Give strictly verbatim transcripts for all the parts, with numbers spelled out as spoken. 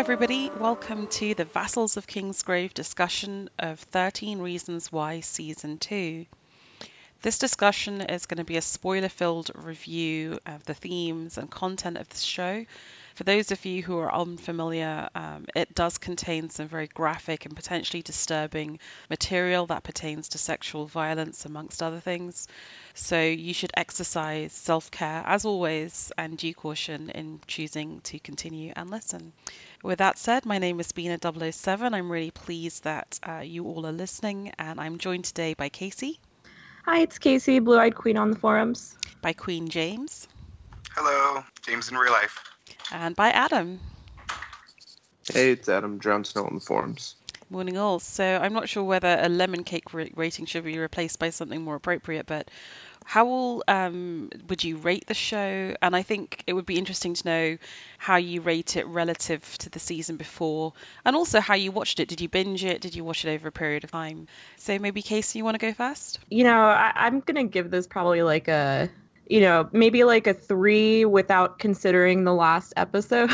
everybody, welcome to the Vassals of Kingsgrove discussion of thirteen Reasons Why Season two. This discussion is going to be a spoiler-filled review of the themes and content of the show. For those of you who are unfamiliar, um, it does contain some very graphic and potentially disturbing material that pertains to sexual violence, amongst other things. So you should exercise self-care, as always, and due caution in choosing to continue and listen. With that said, my name is Bina double oh seven. I'm really pleased that uh, you all are listening, and I'm joined today by Casey. Hi, it's Casey, Blue-Eyed Queen on the forums. By Queen James. Hello, James in real life. And by Adam. Hey, it's Adam, Drown Snow on the forums. Morning all. So I'm not sure whether a lemon cake ra- rating should be replaced by something more appropriate, but how will, um, would you rate the show? And I think it would be interesting to know how you rate it relative to the season before, and also how you watched it. Did you binge it? Did you watch it over a period of time? So maybe Casey, you want to go first? You know, I- I'm going to give this probably like a, you know, maybe like a three without considering the last episode.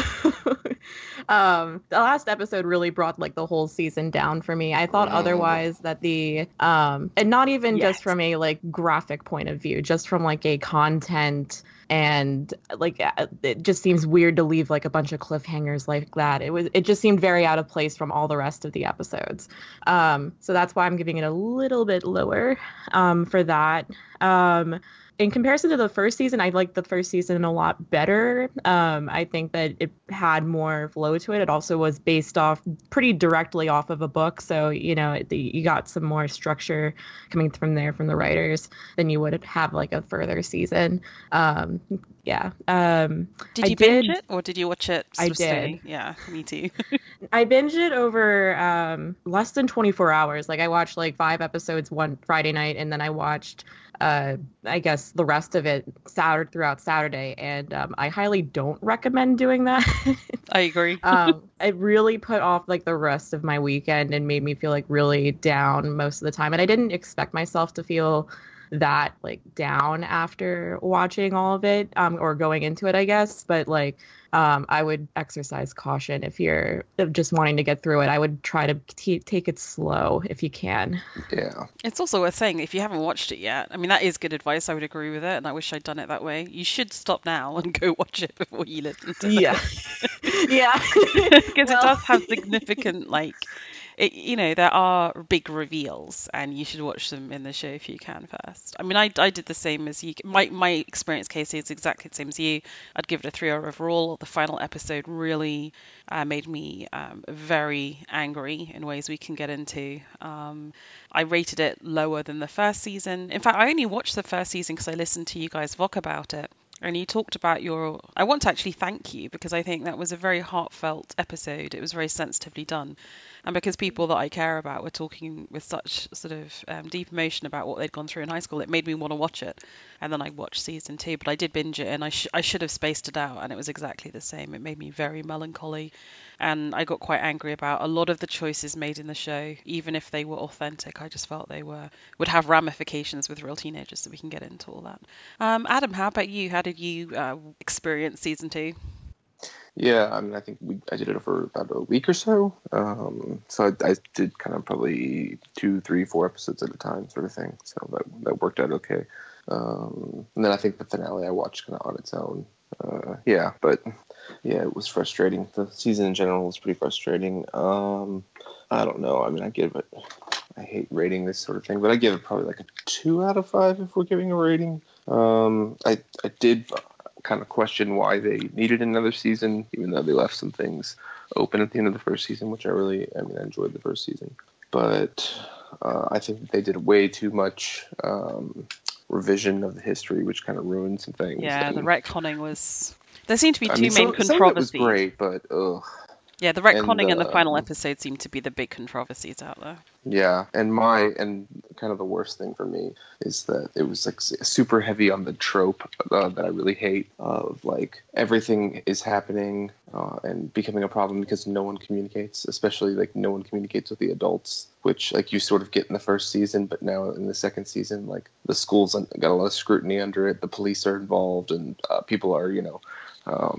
um, the last episode really brought like the whole season down for me. I thought otherwise that the, um, and not even Yes. just from a like graphic point of view, just from like a content and like it just seems weird to leave like a bunch of cliffhangers like that. It was it just seemed very out of place from all the rest of the episodes. Um, so that's why I'm giving it a little bit lower um, for that. Um, in comparison to the first season, I liked the first season a lot better. Um, I think that it had more flow to it. It also was based off pretty directly off of a book. So, you know, it, you got some more structure coming from there from the writers than you would have like a further season. Um, yeah. Um, Did I you binge did, it or did you watch it? I sort of did. slowly? Yeah, me too. I binged it over um, less than twenty-four hours. Like I watched like five episodes one Friday night, and then I watched, uh, I guess, the rest of it Saturday throughout Saturday. And um, I highly don't recommend doing that. I agree. um, it really put off like the rest of my weekend and made me feel like really down most of the time. And I didn't expect myself to feel that like down after watching all of it um, or going into it, I guess. But like um, I would exercise caution if you're just wanting to get through it. I would try to t- take it slow if you can. Yeah. It's also worth saying, if you haven't watched it yet, I mean, that is good advice. I would agree with it, and I wish I'd done it that way. You should stop now and go watch it before you listen to it. Yeah. Yeah. Because Well, it does have significant, like, it, you know, there are big reveals, and you should watch them in the show if you can first. I mean, I, I did the same as you. My my experience, Casey, is exactly the same as you. I'd give it a three overall. The final episode really uh, made me um, very angry in ways we can get into. Um, I rated it lower than the first season. In fact, I only watched the first season because I listened to you guys talk about it. And you talked about your... I want to actually thank you because I think that was a very heartfelt episode. It was very sensitively done. And because people that I care about were talking with such sort of um, deep emotion about what they'd gone through in high school, it made me want to watch it. And then I watched season two, but I did binge it, and I, sh- I should have spaced it out, and it was exactly the same. It made me very melancholy, and I got quite angry about a lot of the choices made in the show. Even if they were authentic, I just felt they were would have ramifications with real teenagers, so we can get into all that. Um, Adam, how about you? How did you uh, experience season two? Yeah, I mean, I think we, I did it for about a week or so. Um, so I, I did kind of probably two, three, four episodes at a time sort of thing. So that that worked out okay. Um, and then I think the finale I watched kind of on its own. Uh, yeah, but yeah, it was frustrating. The season in general was pretty frustrating. Um, I don't know. I mean, I give it, I hate rating this sort of thing, but I give it probably like a two out of five if we're giving a rating. Um, I, I did kind of question why they needed another season, even though they left some things open at the end of the first season, which I really, I mean, I enjoyed the first season. But uh, I think they did way too much um, revision of the history, which kind of ruined some things. Yeah, and, the retconning was... There seemed to be I two mean, main some, some of it was controversies. great, but ugh. Yeah, the retconning and, And, the final um, episode seem to be the big controversies out there. Yeah, and my and kind of the worst thing for me is that it was like super heavy on the trope uh, that I really hate of like everything is happening uh, and becoming a problem because no one communicates, especially like no one communicates with the adults, which like you sort of get in the first season, but now in the second season, like the school's got a lot of scrutiny under it, the police are involved, and uh, people are, you know, um,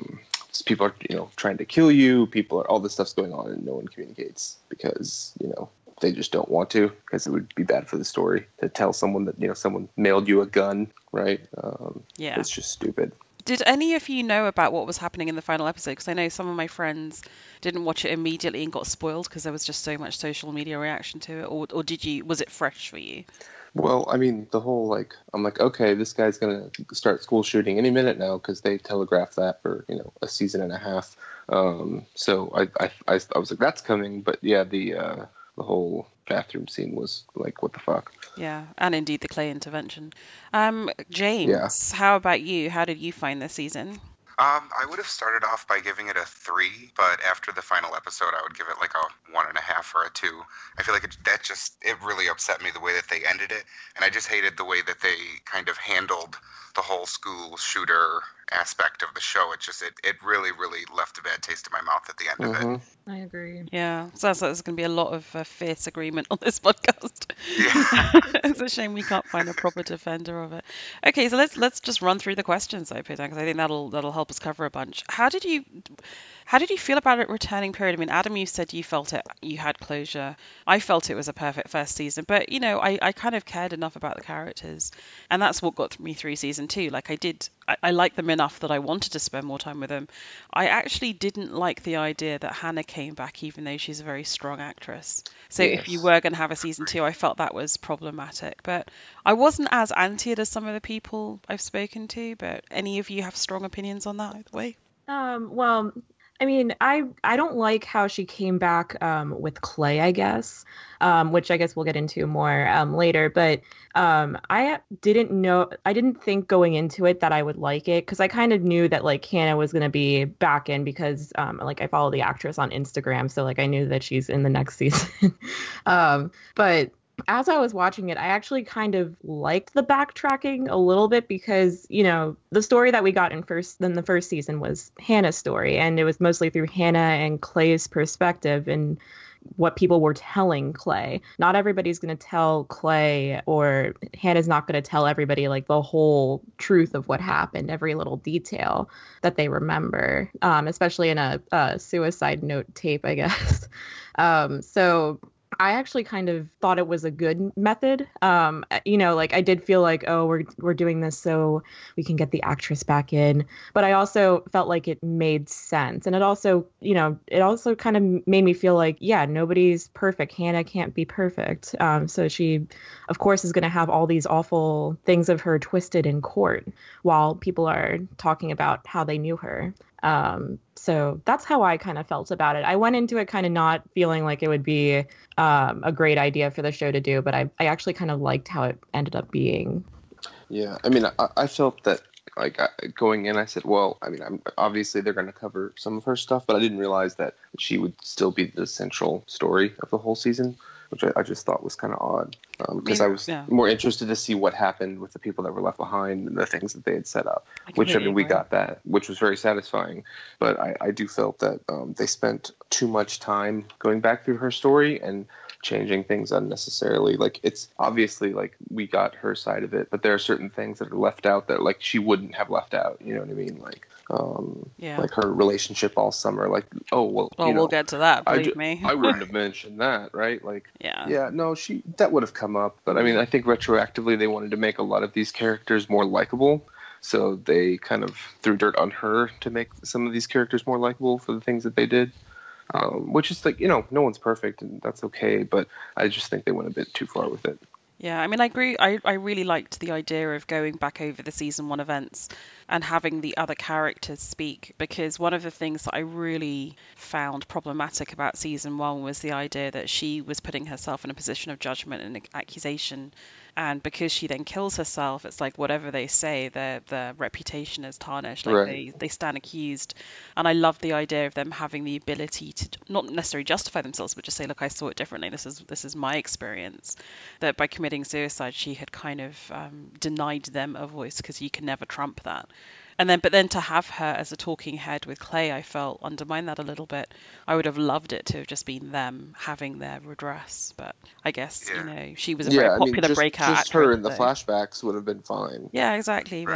people are, you know, trying to kill you. People are, all this stuff's going on and no one communicates because, you know, they just don't want to, because it would be bad for the story to tell someone that, you know, someone mailed you a gun, right? Um, Yeah. It's just stupid. Did any of you know about what was happening in the final episode? Because I know some of my friends didn't watch it immediately and got spoiled because there was just so much social media reaction to it. Or, or did you? Was it fresh for you? Well, I mean, the whole, like, I'm like, okay, this guy's going to start school shooting any minute now because they telegraphed that for, you know, a season and a half. Um, so I, I, I, I was like, that's coming. But yeah, the uh, the whole bathroom scene was like, what the fuck? Yeah, and indeed the Clay intervention. Um, James, Yeah. how about you? How did you find this season? Um, I would have started off by giving it a three, but after the final episode, I would give it like a one and a half or a two. I feel like it, that just, it really upset me the way that they ended it, and I just hated the way that they kind of handled the whole school shooter aspect of the show. It just, it, it really, really left a bad taste in my mouth at the end of Mm-hmm. it. I agree. Yeah, sounds like there's going to be a lot of uh, fierce agreement on this podcast. Yeah. It's a shame we can't find a proper defender of it. Okay, so let's let's just run through the questions I put down because I think that'll that'll help us cover a bunch. How did you how did you feel about it returning period? I mean, Adam, you said you felt it, you had closure. I felt it was a perfect first season, but you know, I, I kind of cared enough about the characters, and that's what got me through season two. Like I did, I, I liked them enough that I wanted to spend more time with them. I actually didn't like the idea that Hannah came back, even though she's a very strong actress. So if you Yes. were going to have a season two, I felt that was problematic. But I wasn't as anti it as some of the people I've spoken to. But any of you have strong opinions on that either way? Um, well, I mean, I I don't like how she came back um, with Clay, I guess, um, which I guess we'll get into more um, later. But um, I didn't know, I didn't think going into it that I would like it because I kind of knew that like Hannah was going to be back in because um, like I follow the actress on Instagram, so like I knew that she's in the next season. um, but as I was watching it, I actually kind of liked the backtracking a little bit because, you know, the story that we got in first in the first season was Hannah's story, and it was mostly through Hannah and Clay's perspective and what people were telling Clay. Not everybody's going to tell Clay, or Hannah's not going to tell everybody like the whole truth of what happened, every little detail that they remember, um, especially in a, a suicide note tape, I guess. Um, so I actually kind of thought it was a good method. Um, you know, like I did feel like, oh, we're we're doing this so we can get the actress back in. But I also felt like it made sense. And it also, you know, it also kind of made me feel like, yeah, nobody's perfect. Hannah can't be perfect. Um, so she, of course, is going to have all these awful things of her twisted in court while people are talking about how they knew her. Um, so that's how I kind of felt about it. I went into it kind of not feeling like it would be um, a great idea for the show to do, but I, I actually kind of liked how it ended up being. Yeah, I mean, I, I felt that, like, I, going in, I said, well, I mean, I'm, obviously they're going to cover some of her stuff, but I didn't realize that she would still be the central story of the whole season, which I, I just thought was kind of odd. Because um, I, mean, I was yeah. more interested to see what happened with the people that were left behind and the things that they had set up, I which, I mean, we agree. got that, which was very satisfying. But I, I do felt that um, they spent too much time going back through her story and changing things unnecessarily. Like, it's obviously like we got her side of it, but there are certain things that are left out that like she wouldn't have left out. You know what I mean? Like, um, Yeah. like her relationship all summer. Like, oh well, Well, you know, we'll get to that, I, believe ju- me. I wouldn't have mentioned that, right? Like, Yeah. yeah, no, she that would have come up. But I mean, I think retroactively they wanted to make a lot of these characters more likable. So they kind of threw dirt on her to make some of these characters more likable for the things that they did. Um, which is like, you know, no one's perfect and that's okay, but I just think they went a bit too far with it. Yeah, I mean, I agree. I, I really liked the idea of going back over the season one events and having the other characters speak, because one of the things that I really found problematic about season one was the idea that she was putting herself in a position of judgment and accusation. And because she then kills herself, it's like whatever they say, their their reputation is tarnished. Like Right. they, they stand accused. And I love the idea of them having the ability to not necessarily justify themselves, but just say, look, I saw it differently. This is this is my experience. That by committing suicide, she had kind of um, denied them a voice, because you can never trump that. And then, but then to have her as a talking head with Clay, I felt undermined that a little bit. I would have loved it to have just been them having their redress, but I guess, Yeah. you know, she was a Yeah, very I mean, popular just, breakout just her actress, in the so- flashbacks would have been fine. Yeah, exactly. Right. But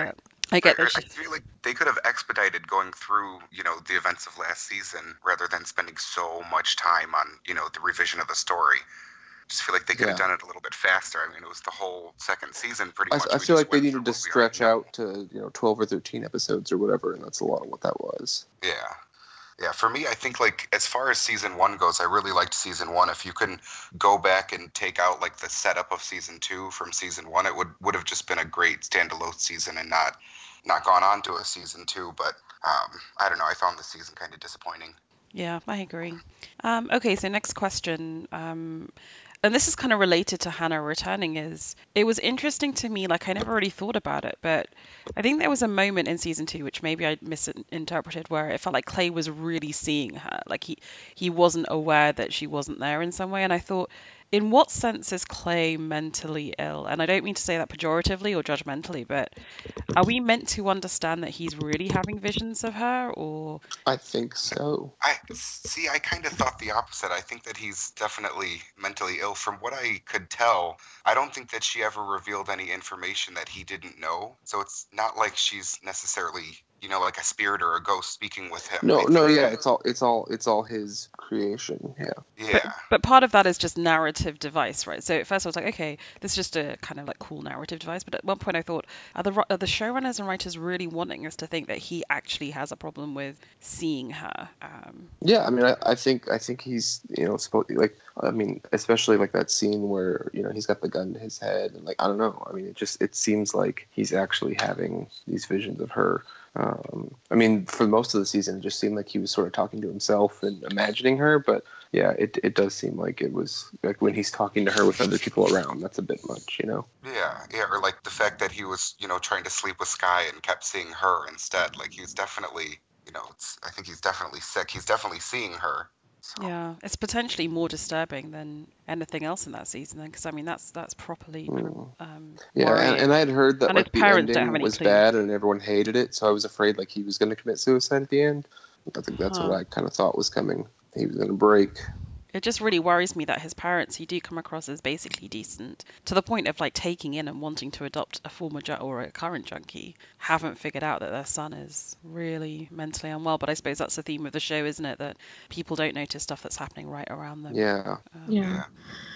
I get I, that I she. feel like they could have expedited going through, you know, the events of last season rather than spending so much time on, you know, the revision of the story. Just feel like they could have Yeah. done it a little bit faster. I mean, it was the whole second season pretty I, much. I We feel just like they went through needed to what we already stretch know. out to, you know, twelve or thirteen episodes or whatever, and that's a lot of what that was. Yeah. Yeah, for me, I think, like, as far as season one goes, I really liked season one. If you can go back and take out, like, the setup of season two from season one, it would, would have just been a great standalone season and not not gone on to a season two. But um, I don't know. I found the season kind of disappointing. Yeah, I agree. Um, okay, so next question. Um, and this is kind of related to Hannah returning, is it was interesting to me, like I never really thought about it, but I think there was a moment in season two, which maybe I misinterpreted, where it felt like Clay was really seeing her. Like he, he wasn't aware that she wasn't there in some way. And I thought, in what sense is Clay mentally ill? And I don't mean to say that pejoratively or judgmentally, but are we meant to understand that he's really having visions of her, or I think so. I see. I kind of thought the opposite. I think that he's definitely mentally ill. From what I could tell, I don't think that she ever revealed any information that he didn't know. So it's not like she's necessarily, you know, like a spirit or a ghost speaking with him. No, I no, think yeah, that- it's all, it's all, it's all his creation. Yeah. yeah. But, but part of that is just narrative device, right? So at first I was like, okay, this is just a kind of like cool narrative device. But at one point I thought, are the are the showrunners and writers really wanting us to think that he actually has a problem with seeing her? Um, Yeah, I mean, I, I think, I think he's, you know, supposed like, I mean, especially like that scene where, you know, he's got the gun to his head, and like, I don't know. I mean, it just, it seems like he's actually having these visions of her. Um, I mean, for most of the season, it just seemed like he was sort of talking to himself and imagining her. But yeah, it it does seem like it was like when he's talking to her with other people around, that's a bit much, you know? Yeah, yeah, or like the fact that he was, you know, trying to sleep with Sky and kept seeing her instead. Like he's definitely, you know, it's, I think he's definitely sick. He's definitely seeing her. So. yeah, it's potentially more disturbing than anything else in that season, then, because I mean that's that's properly Mm. um, Yeah, and, worrying. and I had heard that And his like the parents don't have ending any was clue. bad and everyone hated it, so I was afraid like he was going to commit suicide at the end. I think that's Huh. what I kind of thought was coming. He was going to break. It just really worries me that his parents, who do come across as basically decent, to the point of like taking in and wanting to adopt a former ju- or a current junkie, haven't figured out that their son is really mentally unwell. But I suppose that's the theme of the show, isn't it? That people don't notice stuff that's happening right around them. Yeah. Um, Yeah. Yeah.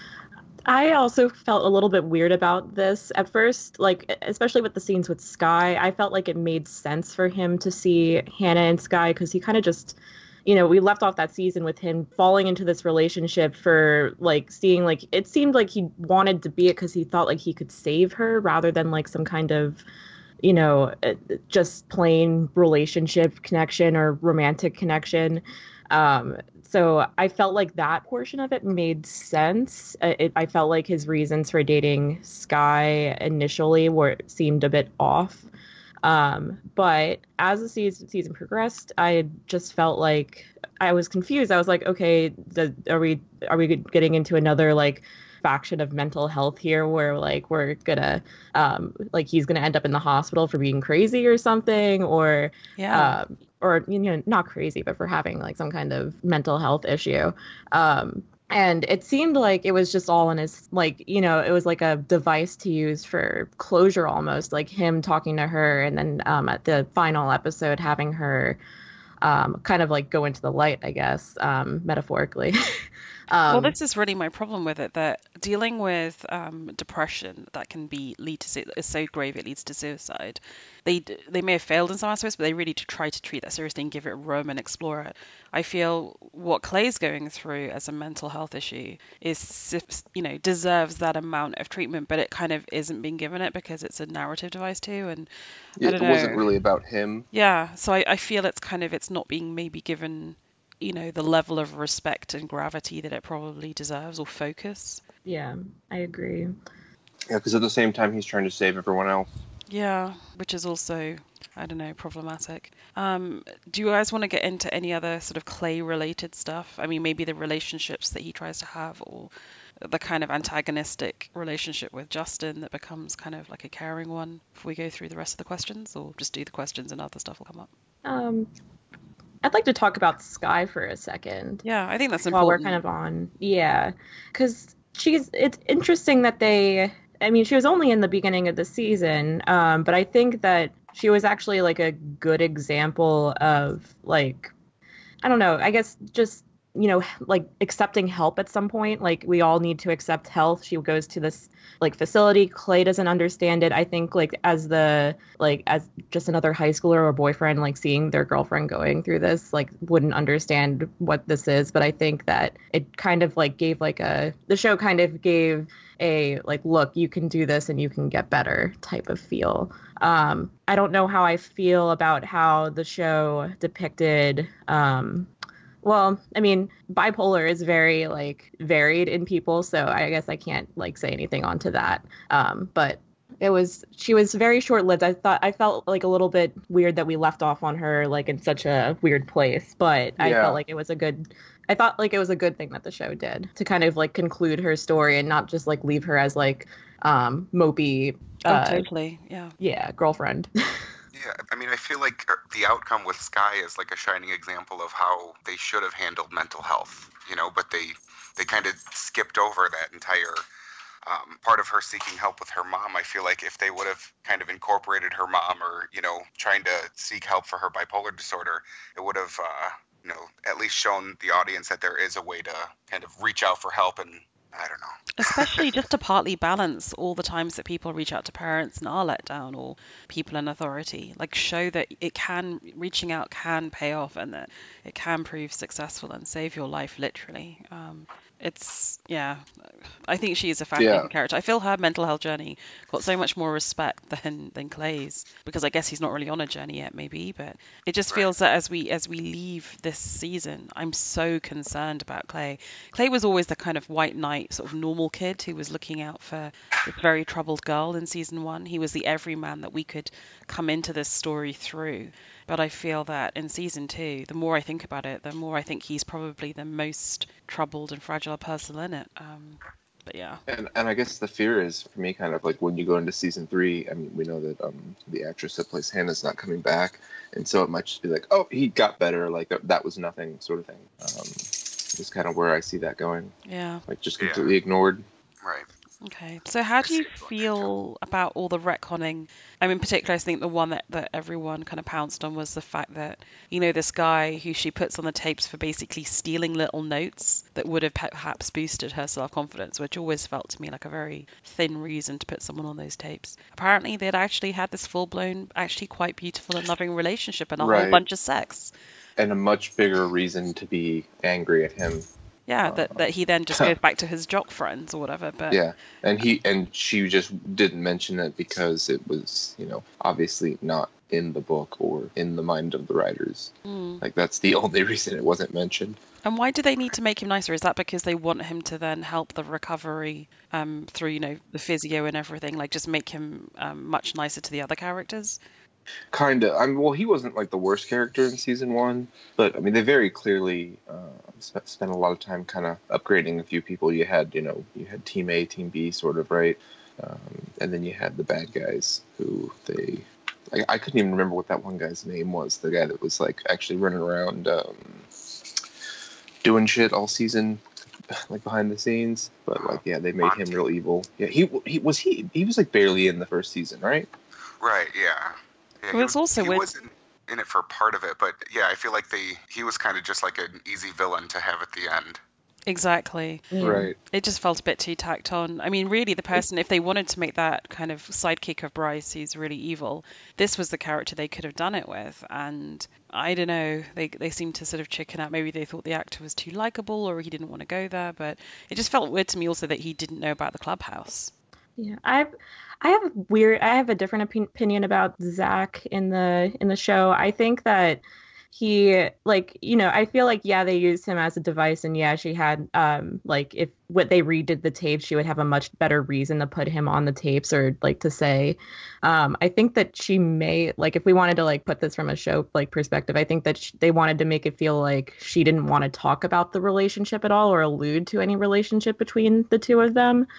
I also felt a little bit weird about this at first, like especially with the scenes with Sky. I felt like it made sense for him to see Hannah and Sky because he kind of just, you know, we left off that season with him falling into this relationship for like seeing like it seemed like he wanted to be it because he thought like he could save her rather than like some kind of, you know, uh, just plain relationship connection or romantic connection. Um, so I felt like that portion of it made sense. Uh, It, I felt like his reasons for dating Sky initially were seemed a bit off. Um, but as the season, season progressed, I just felt like I was confused. I was like, okay, the, are we are we getting into another like faction of mental health here where like we're gonna um like he's gonna end up in the hospital for being crazy or something, or Yeah. um or you know not crazy but for having like some kind of mental health issue. um and it seemed like it was just all in his like you know it was like a device to use for closure, almost like him talking to her and then um at the final episode having her um kind of like go into the light, I guess, um metaphorically. um Well, this is really my problem with it, that dealing with um, depression that can be lead to su- is so grave it leads to suicide. They d- they may have failed in some aspects, but they really to try to treat that seriously and give it room and explore it. I feel what Clay's going through as a mental health issue is, sis- you know, deserves that amount of treatment, but it kind of isn't being given it because it's a narrative device too. And I It don't wasn't know. really about him. Yeah, so I, I feel it's kind of it's not being maybe given, you know, the level of respect and gravity that it probably deserves, or focus. yeah, I agree. Yeah, because at the same time, he's trying to save everyone else. Yeah, which is also, I don't know, problematic. Um, do you guys want to get into any other sort of Clay related stuff? I mean, maybe the relationships that he tries to have, or the kind of antagonistic relationship with Justin that becomes kind of like a caring one, if we go through the rest of the questions, or just do the questions and other stuff will come up. um I'd like to talk about Sky for a second. Yeah, I think that's While we're important. kind of on, yeah, because she's. It's interesting that they I mean, she was only in the beginning of the season, um, but I think that she was actually like a good example of like, I don't know, I guess just, you know, like accepting help at some point. Like we all need to accept health. She goes to this like facility. Clay doesn't understand it. I think like as the like as just another high schooler or boyfriend, like seeing their girlfriend going through this, like wouldn't understand what this is. But I think that it kind of like gave like a the show kind of gave a like, look, you can do this and you can get better type of feel. Um, I don't know how I feel about how the show depicted um well, I mean, bipolar is very like varied in people, so I guess I can't like say anything onto that. Um, but it was she was very short-lived. I thought I felt like a little bit weird that we left off on her like in such a weird place, but I Yeah. felt like it was a good I thought like it was a good thing that the show did to kind of like conclude her story and not just like leave her as like um mopey uh, Oh, totally. Yeah. yeah, girlfriend. Yeah, I mean, I feel like uh, the outcome with Sky is like a shining example of how they should have handled mental health, you know, but they they kind of skipped over that entire um, part of her seeking help with her mom. I feel like if they would have kind of incorporated her mom or, you know, trying to seek help for her bipolar disorder, it would have, uh, you know, at least shown the audience that there is a way to kind of reach out for help and I don't know. Especially just to partly balance all the times that people reach out to parents and are let down or people in authority. Like show that it can, reaching out can pay off and that it can prove successful and save your life literally. Um, it's, yeah, I think she is a fascinating Yeah. character. I feel her mental health journey got so much more respect than than Clay's because I guess he's not really on a journey yet maybe, but it just Right. feels that as we as we leave this season, I'm so concerned about Clay. Clay was always the kind of white knight sort of normal kid who was looking out for this very troubled girl in season one. He was the everyman that we could come into this story through. But I feel that in season two, the more I think about it, the more I think he's probably the most troubled and fragile person in it. Um, but yeah. And and I guess the fear is for me kind of like when you go into season three. I mean, we know that um the actress that plays Hannah's not coming back, and so it might just be like, oh, he got better, like that, that was nothing, sort of thing. Um, is kind of where I see that going, Yeah. like just Yeah. completely ignored. Right. Okay. So how do you That's it. feel about all the retconning? I mean, in particular, I think the one that, that everyone kind of pounced on was the fact that, you know, this guy who she puts on the tapes for basically stealing little notes that would have perhaps boosted her self-confidence, which always felt to me like a very thin reason to put someone on those tapes. Apparently, they'd actually had this full-blown, actually quite beautiful and loving relationship and a whole Right. bunch of sex. And a much bigger reason to be angry at him. Yeah, that, that he then just goes back to his jock friends or whatever. But Yeah, and he and she just didn't mention it because it was, you know, obviously not in the book or in the mind of the writers. Mm. Like that's the only reason it wasn't mentioned. And why do they need to make him nicer? Is that because they want him to then help the recovery um, through, you know, the physio and everything? Like just make him um, much nicer to the other characters? Kind of. I mean, well, he wasn't like the worst character in season one, but I mean, they very clearly uh, sp- spent a lot of time kind of upgrading a few people. You had, you know, you had Team A, Team B, sort of, right? Um, and then you had the bad guys who they. I, I couldn't even remember what that one guy's name was. The guy that was like actually running around um, doing shit all season, like behind the scenes. But like, yeah, they made him real evil. Yeah, he he was he he was like barely in the first season, right? Right. Yeah. Yeah, Well, it's he, also he with- wasn't in it for part of it, but yeah, I feel like they he was kind of just like an easy villain to have at the end. Exactly. Right. It just felt a bit too tacked on. I mean, really, the person, if they wanted to make that kind of sidekick of Bryce, who's really evil, this was the character they could have done it with. And I don't know, they they seemed to sort of chicken out. Maybe they thought the actor was too likable or he didn't want to go there. But it just felt weird to me also that he didn't know about the clubhouse. Yeah, I've I have a weird I have a different opi- opinion about Zach in the in the show. I think that he like you know I feel like yeah they used him as a device and yeah she had um like if what they redid the tapes she would have a much better reason to put him on the tapes or like to say um I think that she may like if we wanted to like put this from a show like perspective I think that sh- they wanted to make it feel like she didn't want to talk about the relationship at all or allude to any relationship between the two of them.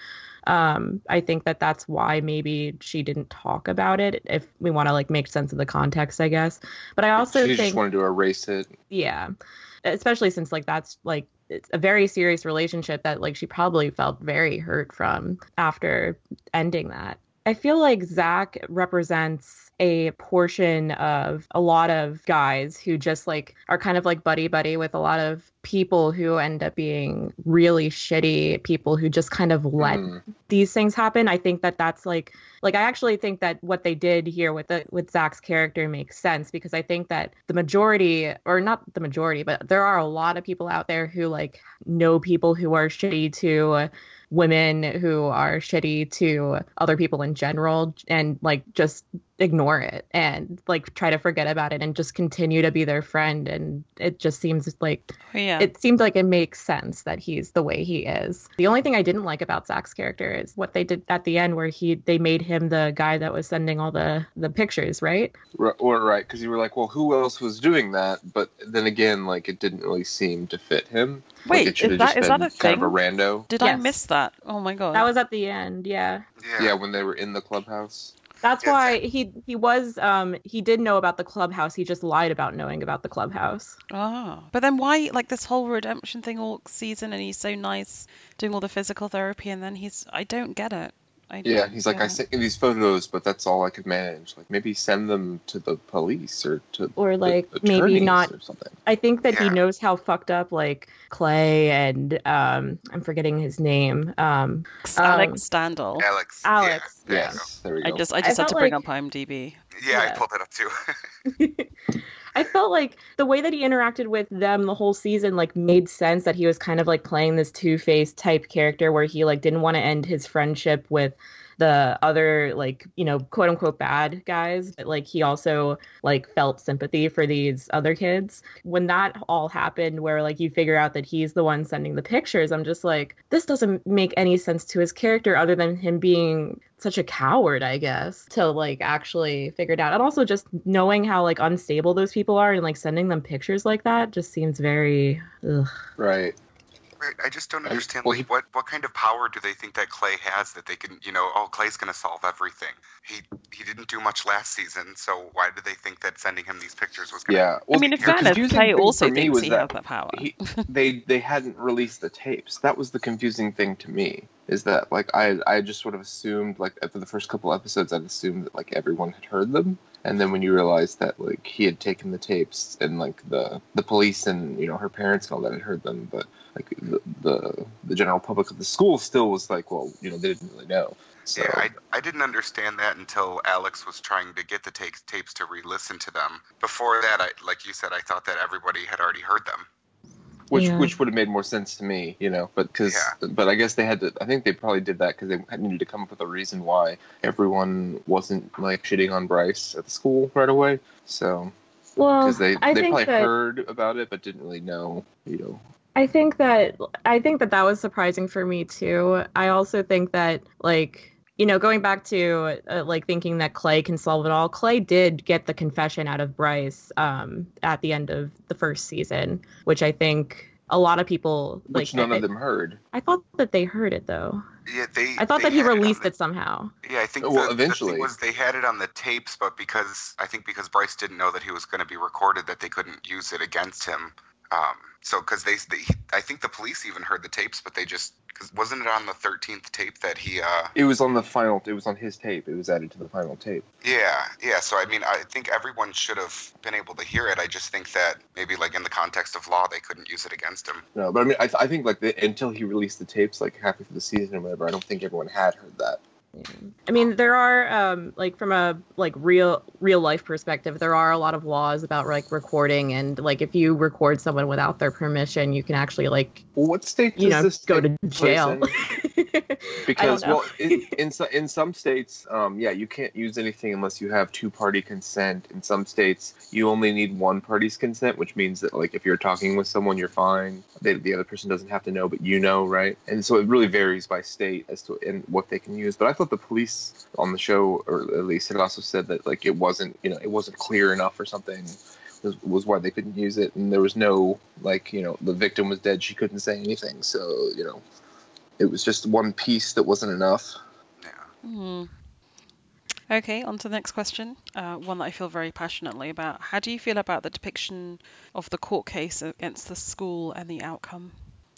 Um, I think that that's why maybe she didn't talk about it, if we want to like make sense of the context, I guess. But I also she think, just wanted to erase it. yeah, especially since like that's like it's a very serious relationship that like she probably felt very hurt from after ending that. I feel like Zach represents a portion of a lot of guys who just like are kind of like buddy buddy with a lot of people who end up being really shitty people who just kind of let mm. these things happen. I think that that's like like I actually think that what they did here with the with Zach's character makes sense, because I think that the majority, or not the majority, but there are a lot of people out there who like know people who are shitty to women, who are shitty to other people in general, and like just ignore it and like try to forget about it and just continue to be their friend. And it just seems like yeah. it seems like it makes sense that he's the way he is. The only thing I didn't like about Zach's character is what they did at the end, where he they made him the guy that was sending all the the pictures, right? Right, or right, because you were like, well, who else was doing that? But then again, like it didn't really seem to fit him. Wait, like, it is that just is been that a kind thing? of a rando. Did yes. I miss that? Oh my god. That was at the end, yeah. Yeah. Yeah, when they were in the clubhouse. That's Yeah. why he he was um he did know about the clubhouse. He just lied about knowing about the clubhouse. Oh, but then why like this whole redemption thing all season, and he's so nice doing all the physical therapy, and then he's I don't get it. I Yeah, don't- he's like, yeah. I sent you these photos, but that's all I could manage. Like, maybe send them to the police or to Or, like, the maybe attorneys not- or something. I think that he Yeah. knows how fucked up like Clay and um I'm forgetting his name. Um Alex Standall. Alex. Alex, Yeah, there you Yes, there we I go. just I I just had felt to bring like- up IMDb. go. Yeah, I Yeah. pulled that up too. I felt like the way that he interacted with them the whole season like made sense, that he was kind of like playing this two-faced type character where he like didn't want to end his friendship with the other like, you know, quote unquote bad guys, but like he also like felt sympathy for these other kids. When that all happened, where like you figure out that he's the one sending the pictures, I'm just like, this doesn't make any sense to his character other than him being such a coward, I guess, to like actually figure it out. And also just knowing how like unstable those people are and like sending them pictures like that just seems very ugh. Right. Right, I just don't I- understand, well, like, he- what, what kind of power do they think that Clay has that they can, you know, oh, Clay's going to solve everything. He he didn't do much last season, so why did they think that sending him these pictures was going to... Yeah. I mean, in the fairness, confusing Clay thing also for me thinks was he that has that power. he, they they hadn't released the tapes. That was the confusing thing to me. Is that like I I just sort of assumed, like after the first couple episodes, I'd assumed that like everyone had heard them, and then when you realize that like he had taken the tapes and like the the police and you know her parents and all that had heard them, but like the the, the general public of the school still was like, well, you know, they didn't really know. So Yeah, I, I didn't understand that until Alex was trying to get the tapes tapes to re-listen to them. Before that, I like you said, I thought that everybody had already heard them. which Yeah. which would have made more sense to me, you know, but because Yeah. but I guess they had to. I think they probably did that because they had- needed to come up with a reason why everyone wasn't like shitting on Bryce at the school right away. So Well, because they I they think probably that heard about it but didn't really know, you know. I think that I think that that was surprising for me too. I also think that like, you know, going back to uh, like thinking that Clay can solve it all. Clay did get the confession out of Bryce um, at the end of the first season, which I think a lot of people like. Which none I, of them heard. I thought that they heard it though. Yeah, they. I thought they that he had released on the- it somehow. Yeah, I think Well, the, eventually. the thing was they had it on the tapes, but because I think because Bryce didn't know that he was going to be recorded, that they couldn't use it against him. Um, so because they, they, I think the police even heard the tapes, but they just because wasn't it on the thirteenth tape that he? Uh, It was on the final. It was on his tape. It was added to the final tape. yeah, yeah. So I mean, I think everyone should have been able to hear it. I just think that maybe like in the context of law, they couldn't use it against him. No, but I mean, I, I think like the, until he released the tapes, like halfway through the season or whatever, I don't think everyone had heard that. I mean, there are um, like from a like real real life perspective, there are a lot of laws about like recording, and like if you record someone without their permission, you can actually like Well, what state does you know this go take to place jail. in? I Because don't know. well, in in, so, in some states, um, yeah, you can't use anything unless you have two-party consent. In some states, you only need one party's consent, which means that like if you're talking with someone, you're fine. They, the other person doesn't have to know, but you know, right? And so it really varies by state as to and what they can use. But I thought the police on the show, or at least had also said that like it wasn't, you know, it wasn't clear enough or something. Was, was why they couldn't use it, and there was no like, you know, the victim was dead, she couldn't say anything, so you know. it was just one piece that wasn't enough. Yeah. Hmm. Okay, on to the next question. Uh, one that I feel very passionately about. How do you feel about the depiction of the court case against the school and the outcome?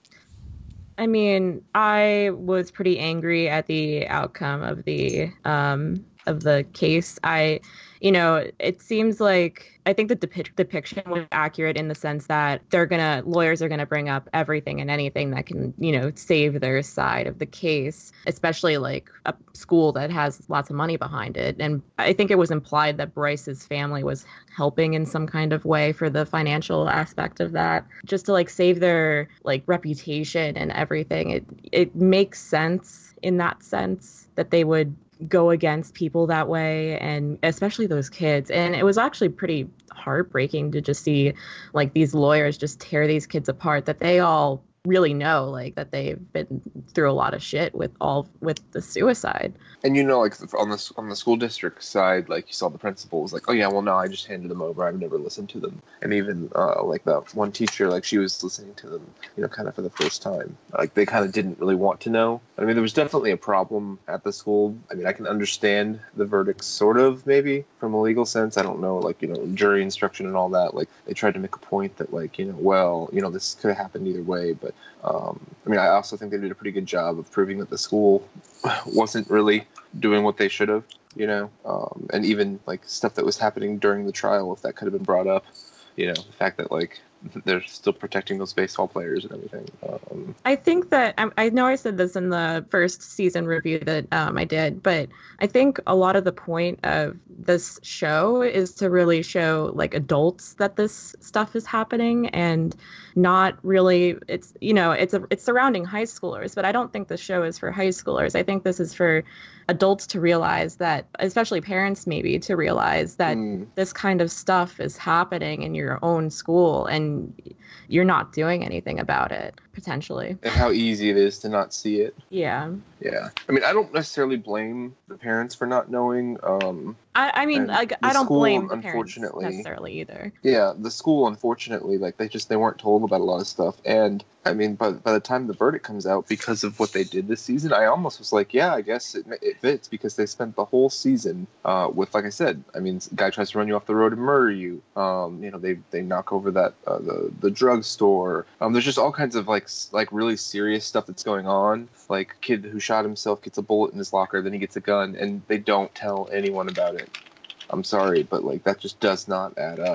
I mean, I was pretty angry at the outcome of the um of the case. I, you know, it seems like I think the depi- depiction was accurate in the sense that they're gonna lawyers are gonna bring up everything and anything that can, you know, save their side of the case, especially like a school that has lots of money behind it. And I think it was implied that Bryce's family was helping in some kind of way for the financial aspect of that, just to like save their like reputation and everything. It it makes sense in that sense that they would go against people that way, and especially those kids. And it was actually pretty heartbreaking to just see like these lawyers just tear these kids apart that they all really know, like that they've been through a lot of shit with all with the suicide. And you know, like on the on the school district side, like you saw the principal was like, oh yeah, well no, I just handed them over. I've never listened to them. And even uh, like that one teacher, like she was listening to them, you know, kind of for the first time. Like they kind of didn't really want to know. I mean, there was definitely a problem at the school. I mean, I can understand the verdict sort of maybe from a legal sense. I don't know, like, you know, jury instruction and all that. Like they tried to make a point that like, you know, well, you know, this could have happened either way, but Um, I mean, I also think they did a pretty good job of proving that the school wasn't really doing what they should have, you know, um, and even like stuff that was happening during the trial, if that could have been brought up, you know, the fact that like they're still protecting those baseball players and everything. Um, I think that I, I know I said this in the first season review that um, I did, but I think a lot of the point of this show is to really show like adults that this stuff is happening, and not really it's you know it's a it's surrounding high schoolers, but I don't think the show is for high schoolers. I think this is for adults to realize that, especially parents maybe, to realize that mm. this kind of stuff is happening in your own school and you're not doing anything about it, potentially. And how easy it is to not see it. Yeah. Yeah. I mean, I don't necessarily blame the parents for not knowing. Um, I, I mean, like, I don't school, blame the parents unfortunately, necessarily either. Yeah, the school, unfortunately, like they just they weren't told about a lot of stuff. And I mean, by by the time the verdict comes out, because of what they did this season, I almost was like, yeah, I guess it, it fits, because they spent the whole season uh, with, like I said, I mean, guy tries to run you off the road and murder you. Um, you know, they they knock over that uh, the the drugstore. Um, there's just all kinds of like like really serious stuff that's going on. Like a kid who shot himself gets a bullet in his locker, then he gets a gun, and they don't tell anyone about it. I'm sorry, but like that just does not add up.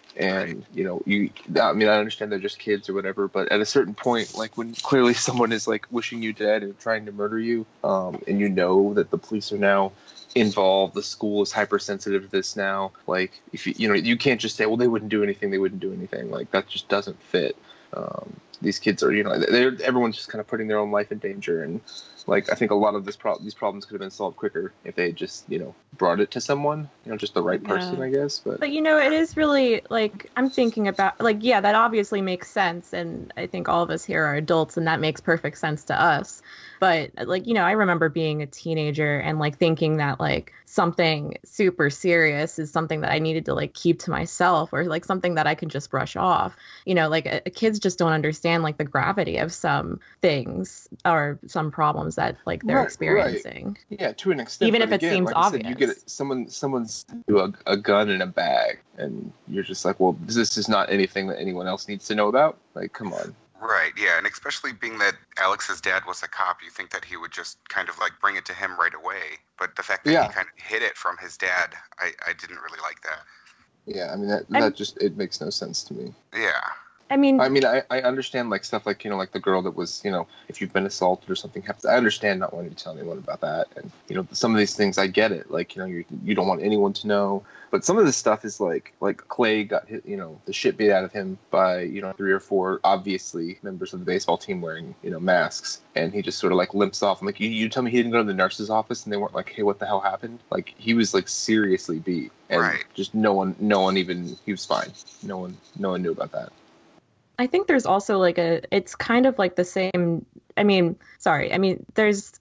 And you know, you I mean, I understand they're just kids or whatever, but at a certain point, like when clearly someone is like wishing you dead and trying to murder you, um, and you know that the police are now involved, the school is hypersensitive to this now. Like if you you know, you can't just say, well, they wouldn't do anything, they wouldn't do anything. Like that just doesn't fit. Um, these kids are, you know, they're everyone's just kind of putting their own life in danger, and like I think a lot of this pro- these problems could have been solved quicker if they had just, you know, brought it to someone, you know, just the right person, Yeah. I guess. But But, you know, it is really, like, I'm thinking about, like, yeah, that obviously makes sense. And I think all of us here are adults, and that makes perfect sense to us. But, like, you know, I remember being a teenager and, like, thinking that, like, something super serious is something that I needed to, like, keep to myself, or, like, something that I could just brush off. You know, like, uh, kids just don't understand, like, the gravity of some things or some problems that, like, they're Right, right. experiencing. yeah, to an extent. Even but if it again, seems like I said, you obvious. get someone someone's a, a gun in a bag, and you're just like, well, this is not anything that anyone else needs to know about. Like, come on. Right, yeah, and especially being that Alex's dad was a cop, you think that he would just kind of like bring it to him right away. But the fact that Yeah. he kind of hid it from his dad, I, I didn't really like that. Yeah, I mean that I'm- that just it makes no sense to me. Yeah, I mean, I mean, I, I understand like stuff like, you know, like the girl that was, you know, if you've been assaulted or something happens, I understand not wanting to tell anyone about that. And, you know, some of these things, I get it. Like, you know, you you don't want anyone to know. But some of this stuff is like, like Clay got hit, you know, the shit beat out of him by, you know, three or four, obviously, members of the baseball team wearing, you know, masks. And he just sort of like limps off. I'm like, you, you tell me he didn't go to the nurse's office and they weren't like, hey, what the hell happened? Like, he was like seriously beat. And Right. just no one, no one even, he was fine. No one, no one knew about that. I think there's also like a, it's kind of like the same, I mean, sorry, I mean, there's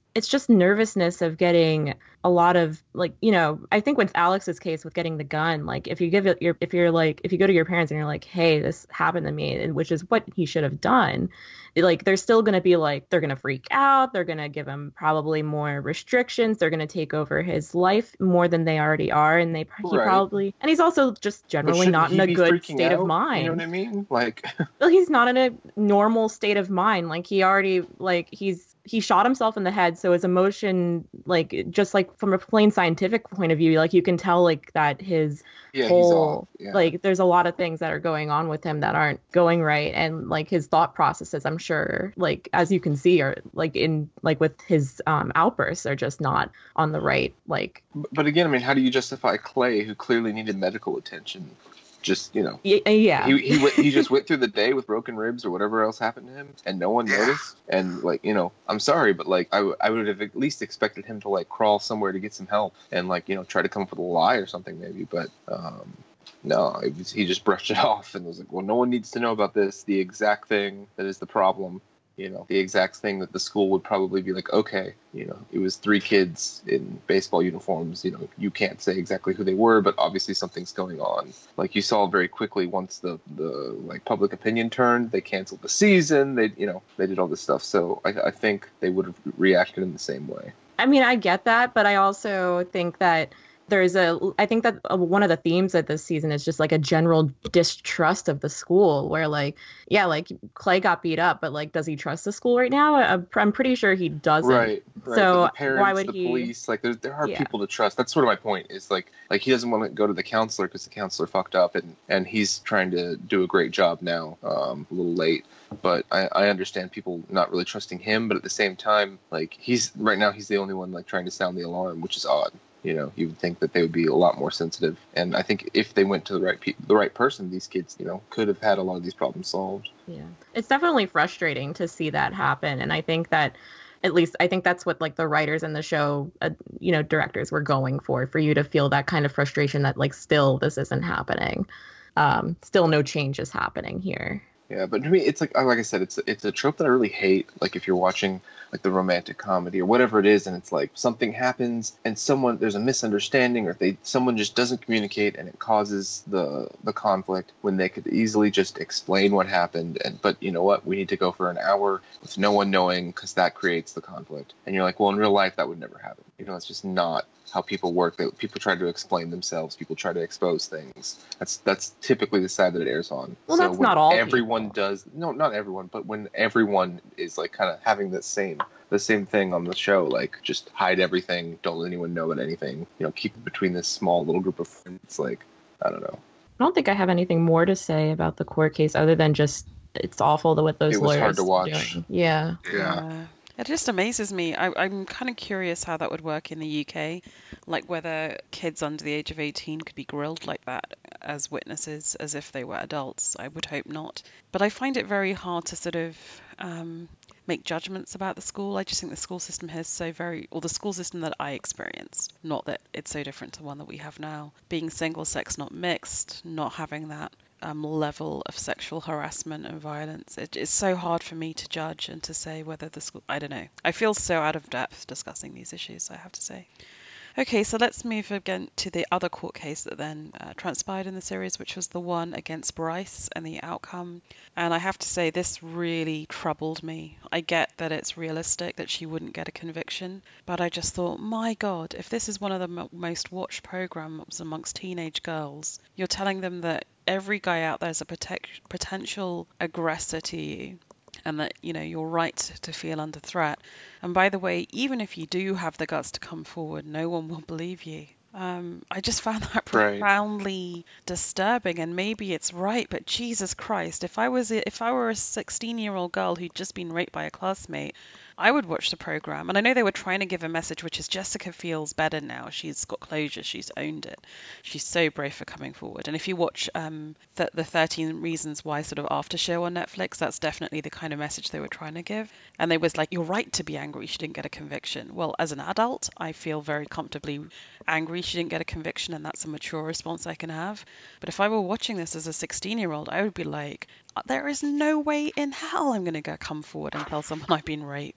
it's just nervousness of getting a lot of, like, you know, I think with Alex's case with getting the gun, like if you give it your, if you're like, if you go to your parents and you're like, hey, this happened to me, and which is what he should have done, like they're still going to be like, they're going to freak out. They're going to give him probably more restrictions. They're going to take over his life more than they already are. And they, he Right. probably, and he's also just But generally shouldn't not in he a be good freaking state out? of mind. You know what I mean? Like, Well, he's not in a normal state of mind. Like he already, like he's, he shot himself in the head. So his emotion, like, just like from a plain scientific point of view, like you can tell like that his yeah, he's whole, off. Yeah. like there's a lot of things that are going on with him that aren't going right. And like his thought processes, I'm sure, like, as you can see, are like in, like with his um, outbursts are just not on the right, like. But but again, I mean, how do you justify Clay, who clearly needed medical attention? Just, you know, y- Yeah. he he went, he just went through the day with broken ribs or whatever else happened to him, and no one Yeah. noticed. And like, you know, I'm sorry, but like, I, w- I would have at least expected him to like crawl somewhere to get some help and like, you know, try to come up with a lie or something maybe. But um, no, it was, he just brushed it off and was like, well, no one needs to know about this. The exact thing that is the problem. You know, the exact thing that the school would probably be like, okay, you know, it was three kids in baseball uniforms. You know, you can't say exactly who they were, but obviously something's going on. Like you saw very quickly once the, the like public opinion turned, they canceled the season. They, you know, they did all this stuff. So I, I think they would have reacted in the same way. I mean, I get that, but I also think that there's a, I think that uh, one of the themes of this season is just like a general distrust of the school where like, yeah, like Clay got beat up, but like, does he trust the school right now? I- I'm pretty sure he doesn't. Right. Right. So But the parents, why would the he? police, like there, there are Yeah. people to trust. That's sort of my point. Is like, like he doesn't want to go to the counselor because the counselor fucked up, and and he's trying to do a great job now. Um, a little late, but I, I understand people not really trusting him. But at the same time, like he's right now, he's the only one like trying to sound the alarm, which is odd. You know, you would think that they would be a lot more sensitive, and I think if they went to the right pe- the right person, these kids, you know, could have had a lot of these problems solved. Yeah, it's definitely frustrating to see that happen, and I think that. At least I think that's what like the writers in the show, uh, you know, directors were going for, for you to feel that kind of frustration that like still this isn't happening. Um, still no change is happening here. Yeah, but to me, it's like like I said, it's it's a trope that I really hate. Like if you're watching like the romantic comedy or whatever it is, and it's like something happens and someone there's a misunderstanding, or if they someone just doesn't communicate and it causes the the conflict when they could easily just explain what happened. And but you know what, we need to go for an hour with no one knowing because that creates the conflict. And you're like, well, in real life that would never happen. You know, it's just not how people work. They, people try to explain themselves. People try to expose things. That's that's typically the side that it airs on. Well, so that's when not all everyone people. does. No, not everyone, but when everyone is like kind of having the same the same thing on the show, like just hide everything, don't let anyone know about anything. You know, keep it between this small little group of friends. Like, I don't know. I don't think I have anything more to say about the court case other than just it's awful that what those It was lawyers hard to watch. doing. Yeah. Yeah. It just amazes me. I, I'm kind of curious how that would work in the U K, like whether kids under the age of eighteen could be grilled like that as witnesses as if they were adults. I would hope not. But I find it very hard to sort of um, make judgments about the school. I just think the school system here is so very, or the school system that I experienced, not that it's so different to one that we have now, being single sex, not mixed, not having that um, level of sexual harassment and violence. It, it's so hard for me to judge and to say whether the school, I don't know. I feel so out of depth discussing these issues, I have to say. Okay, so let's move again to the other court case that then uh, transpired in the series, which was the one against Bryce and the outcome. And I have to say, this really troubled me. I get that it's realistic that she wouldn't get a conviction, but I just thought, my God, if this is one of the mo- most watched programs amongst teenage girls, you're telling them that every guy out there is a protect- potential aggressor to you, and that, you know, you're right to feel under threat. And by the way, even if you do have the guts to come forward, no one will believe you. Um, I just found that Right. profoundly disturbing, and maybe it's right, but Jesus Christ, if I was a, if I were a sixteen-year-old girl who'd just been raped by a classmate, I would watch the program. And I know they were trying to give a message, which is Jessica feels better now. She's got closure. She's owned it. She's so brave for coming forward. And if you watch um, the, the thirteen Reasons Why sort of after show on Netflix, that's definitely the kind of message they were trying to give. And they was like, you're right to be angry. She didn't get a conviction. Well, as an adult, I feel very comfortably angry she didn't get a conviction, and that's a mature response I can have. But if I were watching this as a sixteen-year-old, I would be like, there is no way in hell I'm going to go come forward and tell someone I've been raped.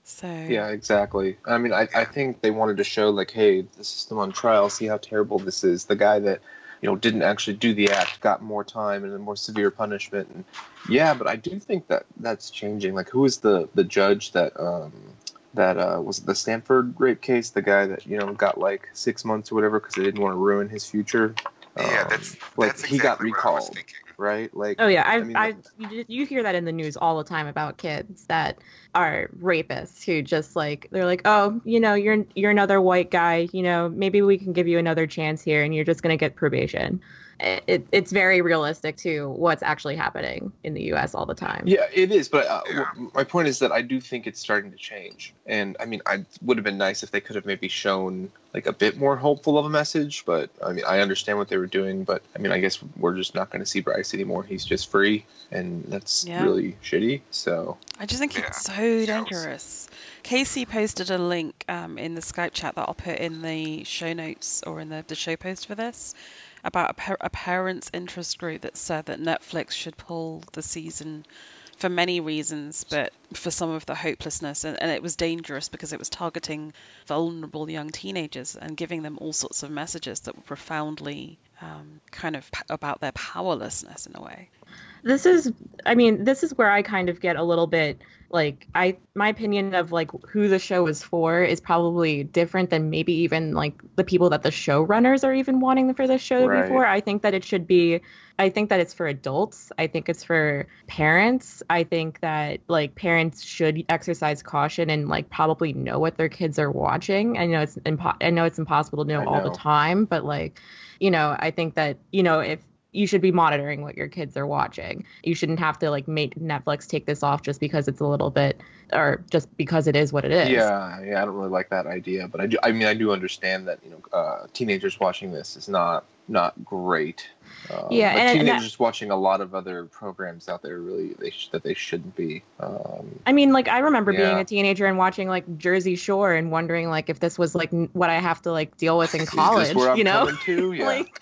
So Yeah, exactly. I mean, I, I think they wanted to show, like, hey, the system on trial, see how terrible this is. The guy that, you know, didn't actually do the act got more time and a more severe punishment. And yeah, but I do think that that's changing. Like, who is the, the judge that, um, that uh, was it the Stanford rape case? The guy that, you know, got like six months or whatever because they didn't want to ruin his future. Yeah, Um, that's like that's he exactly got what I was recalled, thinking. right? Like, Oh yeah, I I've, mean, I you, you hear that in the news all the time about kids that are rapists who just like they're like, oh, you know, you're you're another white guy, you know, maybe we can give you another chance here, and you're just gonna get probation. It, it's very realistic to what's actually happening in the U S all the time. yeah, it is. But uh, Yeah. w- my point is that I do think it's starting to change. And I mean, I would have been nice if they could have maybe shown like a bit more hopeful of a message. But I mean, I understand what they were doing. But I mean, I guess we're just not going to see Bryce anymore. He's just free, and that's Yeah. really shitty. So I just think Yeah. it's so Jealous. dangerous. Casey posted a link um, in the Skype chat that I'll put in the show notes or in the, the show post for this about a, par- a parents' interest group that said that Netflix should pull the season for many reasons, but for some of the hopelessness. And, and it was dangerous because it was targeting vulnerable young teenagers and giving them all sorts of messages that were profoundly um, kind of p- about their powerlessness in a way. This is, I mean, this is where I kind of get a little bit like I my opinion of like who the show is for is probably different than maybe even like the people that the showrunners are even wanting for this show to Right. be for. I think that it should be I think that it's for adults. I think it's for parents. I think that like parents should exercise caution and like probably know what their kids are watching. I know it's impo- I know it's impossible to know I all know. the time, but like, you know, I think that, you know, if you should be monitoring what your kids are watching. You shouldn't have to like make Netflix take this off just because it's a little bit or just because it is what it is. yeah, yeah, I don't really like that idea. But I do. I mean, I do understand that you know, uh, teenagers watching this is not not great. Um, Yeah, but and- and teenagers watching a lot of other programs out there really they sh- that they shouldn't be. Um, I mean, like I remember being Yeah. a teenager and watching like Jersey Shore and wondering like if this was like n- what I have to like deal with in is college, this where I'm you know? coming to? Yeah. like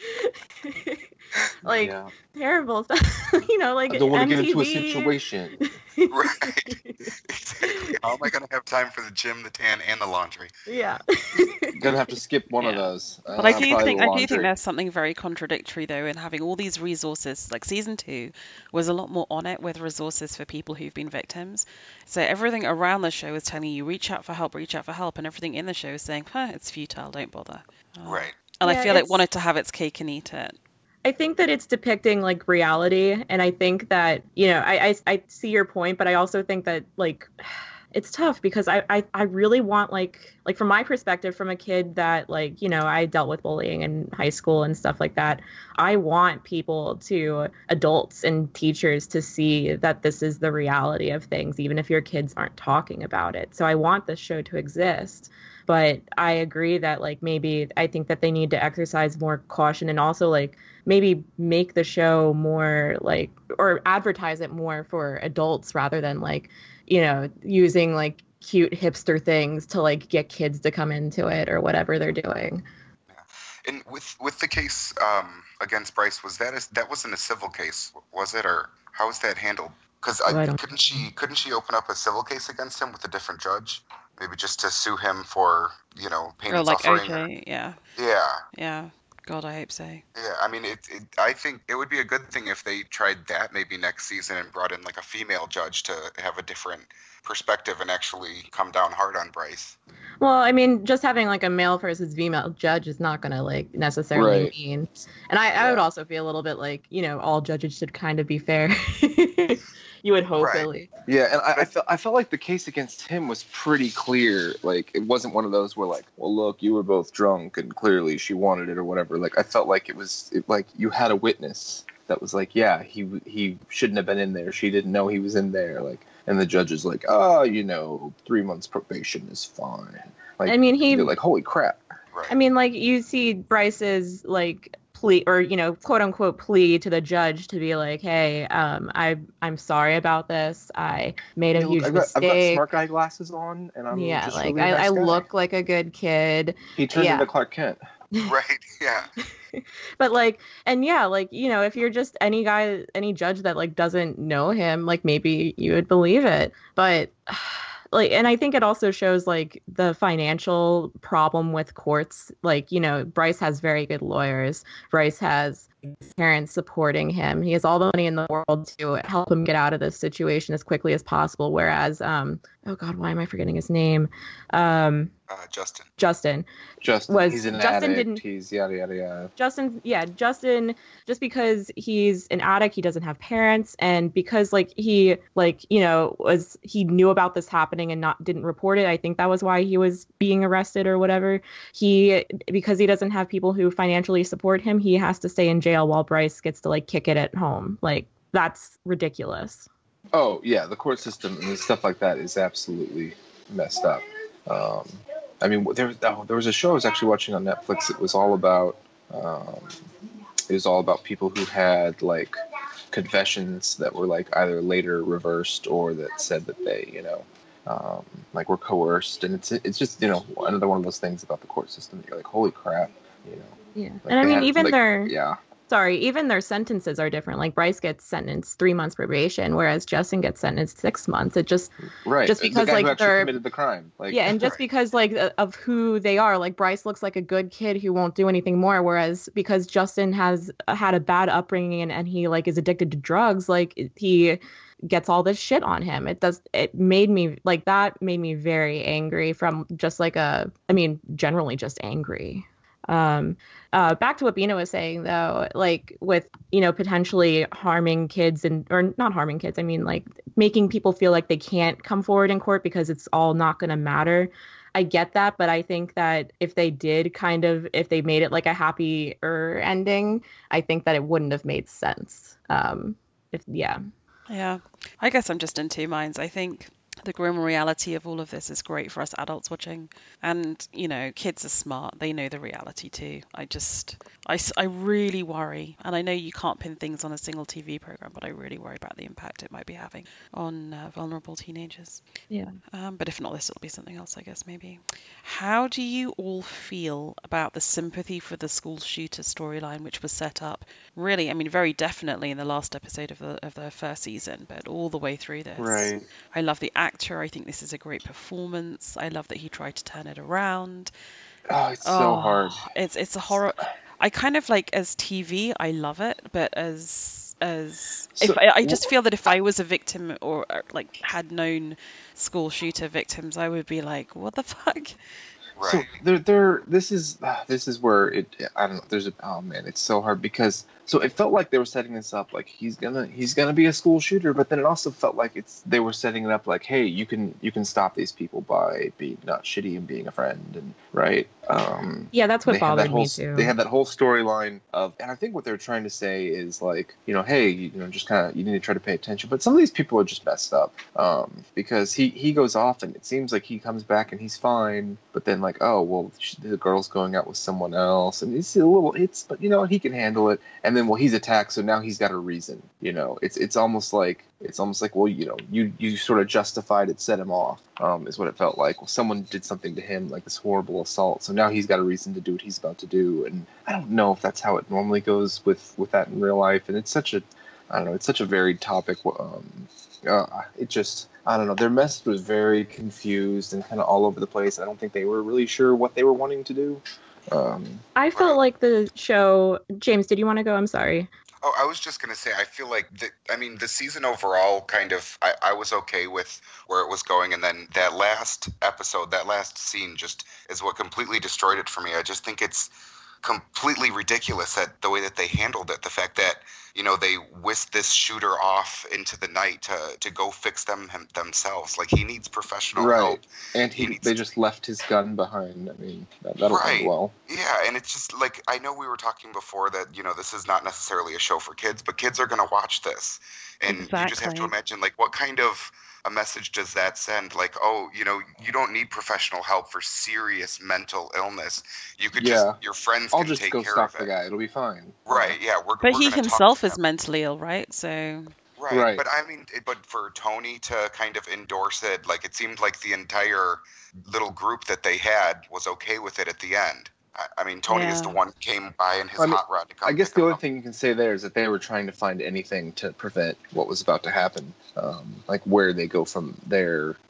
like yeah. terrible stuff, you know, like I don't want to get into a M T V. situation. Right. Exactly. How am I gonna have time for the gym, the tan, and the laundry? Yeah. Gonna have to skip one of Yeah. those. Uh, But I do probably think the I do think laundry. there's something very contradictory though in having all these resources. Like season two was a lot more on it with resources for people who've been victims. So everything around the show is telling you reach out for help, reach out for help, and everything in the show is saying, huh, it's futile, don't bother. Uh, Right. And Yeah, I feel it it's- wanted to have its cake and eat it. I think that it's depicting like reality, and I think that you know I, I I see your point, but I also think that like it's tough because I, I I really want like like from my perspective, from a kid that like you know I dealt with bullying in high school and stuff like that. I want people to adults and teachers to see that this is the reality of things, even if your kids aren't talking about it. So I want this show to exist. But I agree that like maybe I think that they need to exercise more caution and also like maybe make the show more like or advertise it more for adults rather than like, you know, using like cute hipster things to like get kids to come into it or whatever they're doing. And with with the case um, against Bryce, was that a, that wasn't a civil case, was it, or how was that handled? Because Oh, I don't- couldn't she couldn't she open up a civil case against him with a different judge, maybe just to sue him for you know pain Or and like O suffering? or- J, yeah. yeah, Yeah. God, I hope so. yeah. I mean, it, it. I think it would be a good thing if they tried that maybe next season and brought in like a female judge to have a different perspective and actually come down hard on Bryce. Well, I mean, just having like a male versus female judge is not going to like necessarily Right. mean. And I, I would Yeah. also feel a little bit like, you know, all judges should kind of be fair. You would hope, Right. Billy. Yeah, and I, I felt I felt like the case against him was pretty clear. Like it wasn't one of those where like, well, look, you were both drunk and clearly she wanted it or whatever. Like I felt like it was it, like you had a witness that was like, yeah, he he shouldn't have been in there. She didn't know he was in there. Like, and the judge is like, oh, you know, three months probation is fine. Like, I mean, he- you're like, holy crap. Right. I mean, like you see Bryce's like plea or, you know, quote unquote plea to the judge to be like, hey, um, I, I'm sorry about this. I made a Hey, look, huge I've, got, I've got mistake. smart guy glasses on, and I'm yeah, just like really a I, nice I guy. look like a good kid. He turned yeah. into Clark Kent. Right. Yeah. But like, and yeah, like, you know, if you're just any guy, any judge that like doesn't know him, like maybe you would believe it. But like, and I think it also shows like the financial problem with courts. Like, you know, Bryce has very good lawyers. Bryce has his parents supporting him. He has all the money in the world to help him get out of this situation as quickly as possible. Whereas, um, oh God, why am I forgetting his name? Um, Uh, Justin. Justin. Justin, was he's an Justin addict. didn't He's yada yada yada. Justin, yeah, Justin, just because he's an addict, he doesn't have parents, and because like he like, you know, was he knew about this happening and not didn't report it. I think that was why he was being arrested or whatever. He because he doesn't have people who financially support him, he has to stay in jail while Bryce gets to like kick it at home. Like, that's ridiculous. Oh yeah, the court system and stuff like that is absolutely messed up. Um, I mean, there, oh, there was a show I was actually watching on Netflix. It was all about, um, it was all about people who had like confessions that were like either later reversed or that said that they, you know, um, like were coerced. And it's it's just, you know, another one of those things about the court system that you're like, holy crap, you know. Yeah, Like, and I they mean, had, even like, their yeah. Sorry, even their sentences are different. Like Bryce gets sentenced three months probation, whereas Justin gets sentenced six months. It just Right. just The because guy like who actually they're committed the crime. Like, yeah, and just right. because like uh, of who they are, like Bryce looks like a good kid who won't do anything more, whereas because Justin has had a bad upbringing and, and he like is addicted to drugs, like he gets all this shit on him. It does. It made me like that made me very angry from just like a, I mean, generally just angry. Um, uh, back to what Bina was saying, though, like with, you know, potentially harming kids and or not harming kids. I mean, like making people feel like they can't come forward in court because it's all not going to matter. I get that. But I think that if they did kind of if they made it like a happier ending, I think that it wouldn't have made sense. Um, if yeah. Yeah, I guess I'm just in two minds. I think the grim reality of all of this is great for us adults watching. And, you know, kids are smart. They know the reality too. I just, I, s- I really worry. And I know you can't pin things on a single T V program, but I really worry about the impact it might be having on uh, vulnerable teenagers. Yeah. Um, but if not this, it'll be something else, I guess, maybe. How do you all feel about the sympathy for the school shooter storyline, which was set up really, I mean, very definitely in the last episode of the of the first season, but all the way through this? Right. I love the actor. I think this is a great performance. I love that he tried to turn it around. Oh, it's so Oh, hard. it's it's a horror. I kind of like as T V, I love it, but as as So, if I, I just feel that if I was a victim or, or like had known school shooter victims, I would be like, what the fuck? So Right. there, there. This is uh, this is where it. I don't know. There's a. Oh man, it's so hard because so it felt like they were setting this up like he's gonna he's gonna be a school shooter, but then it also felt like it's they were setting it up like, hey, you can you can stop these people by being not shitty and being a friend, and right. Um, Yeah, that's what they had that bothered whole me s- too. they had that whole storyline of, and I think what they're trying to say is like, you know, hey, you know, just kind of you need to try to pay attention. But some of these people are just messed up um, because he he goes off and it seems like he comes back and he's fine, but then like, oh well, sh- the girl's going out with someone else, and it's a little, it's but you know he can handle it, and then well he's attacked, so now he's got a reason. You know, it's it's almost like it's almost like well you know you you sort of justified it, set him off. Um, is what it felt like. Well, someone did something to him, like this horrible assault, so now he's got a reason to do what he's about to do. And I don't know if that's how it normally goes with, with that in real life. And it's such a, I don't know, it's such a varied topic. Um, uh, it just, I don't know, their message was very confused and kind of all over the place. I don't think they were really sure what they were wanting to do. Um, I felt Right. like the show. James, did you want to go? I'm sorry. Oh, I was just gonna say, I feel like the, I mean, the season overall, kind of, I, I was okay with where it was going, and then that last episode, that last scene, just is what completely destroyed it for me. I just think it's completely ridiculous that the way that they handled it, the fact that you know they whisked this shooter off into the night to to go fix them him, themselves. Like he needs professional right. help. And He he, needs they to- just left his gun behind. I mean, that, that'll Right. end well. Yeah, and it's just like I know we were talking before that you know this is not necessarily a show for kids, but kids are going to watch this, and you just have to Exactly. imagine like what kind of a message does that send? Like, oh, you know, you don't need professional help for serious mental illness. You could Yeah. just your friends I'll can just take go care stop of the it. guy. It'll be fine. Right? Yeah, we're But we're he gonna himself talk is to him. mentally ill, right? So Right. Right. But I mean, it, but for Tony to kind of endorse it, like it seemed like the entire little group that they had was okay with it at the end. I, I mean, Tony is the Yeah. one who came by in his I mean, hot rod to come I guess pick the him only up. thing you can say there is that they were trying to find anything to prevent what was about to happen, um, like where they go from there.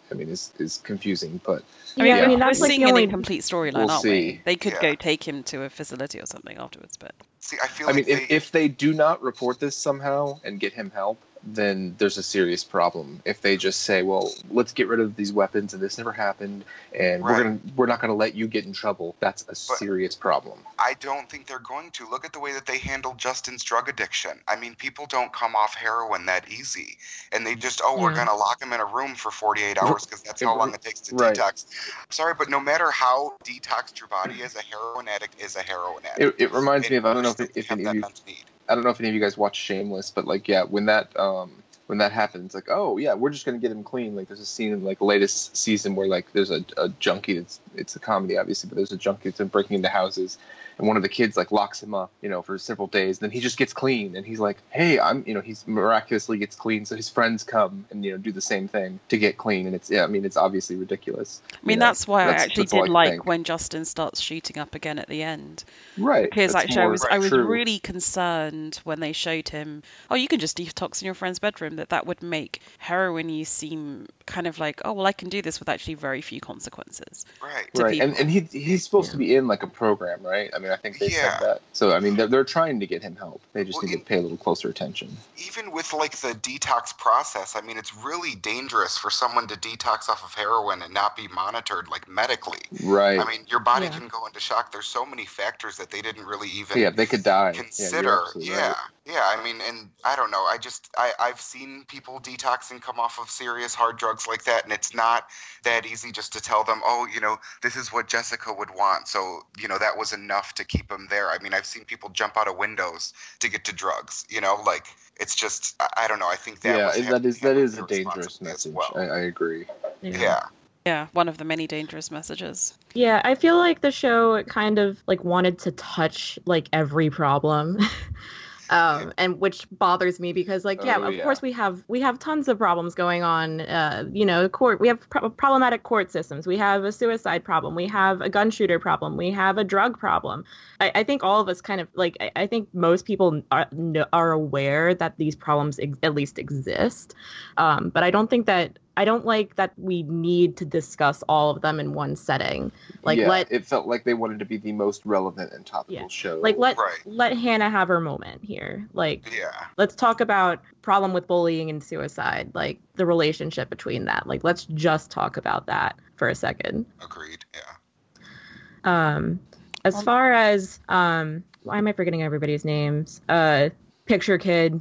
I mean, is is confusing. But I mean, Yeah, I mean, we're that's like seeing the an only. incomplete storyline, we'll aren't see. we? They could Yeah. go take him to a facility or something afterwards, but See, I feel I like mean, they, if, if they do not report this somehow and get him help, then there's a serious problem. If they just say, well, let's get rid of these weapons and this never happened and we're Right. gonna we're not gonna let you get in trouble, that's a serious problem. I don't think they're going to. Look at the way that they handled Justin's drug addiction. I mean, people don't come off heroin that easy. And they just, oh, we're Yeah. going to lock him in a room for forty-eight hours because that's how long it takes to Right. detox. Sorry, but no matter how detoxed your body is, a heroin addict is a heroin addict. It, it reminds me of I don't know if, Still if have any that of you mental need. I don't know if any of you guys watch Shameless, but like yeah, when that um when that happens, like oh yeah, we're just gonna get him clean. Like there's a scene in like the latest season where like there's a, a junkie that's it's a comedy obviously, but there's a junkie that's been breaking into houses, and one of the kids like locks him up, you know, for several days. Then he just gets clean, and he's like, hey, I'm you know he's miraculously gets clean, so his friends come and you know do the same thing to get clean, and it's yeah, I mean it's obviously ridiculous. I mean, you know? that's why I That's- actually that's all did can like think. when Justin starts shooting up again at the end. Right. Because that's actually, I more was I was true. really concerned when they showed him, oh, you can just detox in your friend's bedroom, that that would make heroin use seem kind of like, oh, well, I can do this with actually very few consequences. Right. to Right, and people. and he he's supposed Yeah. to be in like a program, right? I mean, I think they Yeah. said that. So I mean, they're, they're trying to get him help. They just Well, need in- to pay a little closer attention. Even with like the detox process, I mean, it's really dangerous for someone to detox off of heroin and not be monitored like medically. Right. I mean, your body Yeah. can go into shock. There's so many factors that they didn't really even yeah, they could die. consider. Yeah, you're absolutely Yeah, right. yeah. I mean, and I don't know. I just I I've seen people detox and come off of serious hard drugs like that, and it's not that easy just to tell them, oh, you know, this is what Jessica would want. So you know that was enough to keep them there. I mean, I've seen people jump out of windows to get to drugs. You know, like it's just I, I don't know. I think that Yeah, was it- that is that handled is a dangerous irresponsibly as message. well. I, I agree. Yeah. Yeah, one of the many dangerous messages. Yeah, I feel like the show kind of like wanted to touch like every problem. um and which bothers me because like yeah, Oh, of yeah. course we have we have tons of problems going on. Uh you know, court we have pro- problematic court systems. We have a suicide problem. We have a gun shooter problem. We have a drug problem. I, I think all of us kind of like I, I think most people are kn- are aware that these problems ex- at least exist. Um but I don't think that I don't like that we need to discuss all of them in one setting. Like yeah, let it felt like they wanted to be the most relevant and topical Yeah. show. like let Right. let Hannah have her moment here. Like Yeah. let's talk about problem with bullying and suicide, like the relationship between that. Like let's just talk about that for a second. Agreed. Yeah. Um as Um, far as um why am I forgetting everybody's names? Uh Picture Kid.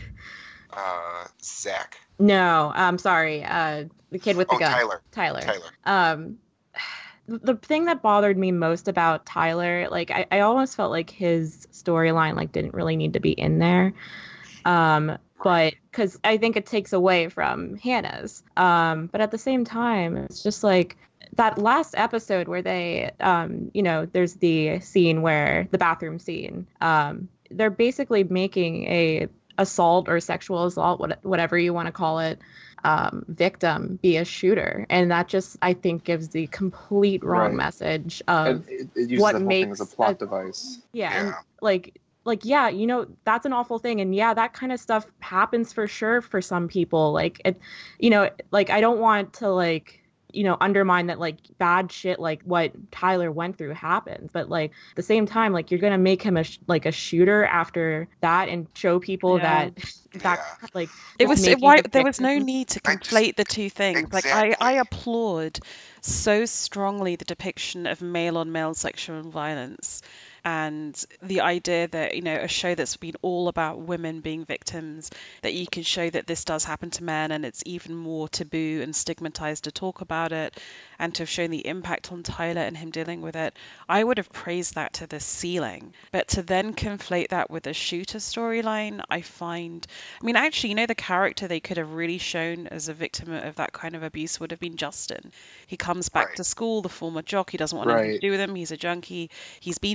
Uh, Zach. No, I'm sorry. Uh the kid with the Oh, gun. Tyler. Tyler. Tyler. Um the thing that bothered me most about Tyler, like I, I almost felt like his storyline like didn't really need to be in there. Um but because I think it takes away from Hannah's. Um, but at the same time, it's just like that last episode where they, um, you know, there's the scene where the bathroom scene. Um, they're basically making a assault or sexual assault, what, whatever you want to call it, um, victim be a shooter, and that just I think gives the complete wrong Right. message of and it, it uses what the whole thing as a makes plot a- device. yeah, and Yeah. like like yeah, you know, that's an awful thing, and yeah, that kind of stuff happens for sure for some people. Like it, you know, like I don't want to like you know undermine that like bad shit like what Tyler went through happens, but like at the same time, like you're gonna make him a sh- like a shooter after that and show people Yeah. that that Yeah. like It is was it, making why the there was no victim- need to I just- conflate the two things. Like I, I Exactly. applaud so strongly the depiction of male on male sexual violence and the idea that, you know, a show that's been all about women being victims, that you can show that this does happen to men and it's even more taboo and stigmatized to talk about it, and to have shown the impact on Tyler and him dealing with it. I would have praised that to the ceiling. But to then conflate that with a shooter storyline, I find, I mean, actually, you know, the character they could have really shown as a victim of that kind of abuse would have been Justin. He comes back Right. to school, the former jock, he doesn't want anything to Right. do with him, he's a junkie, he's been brutalized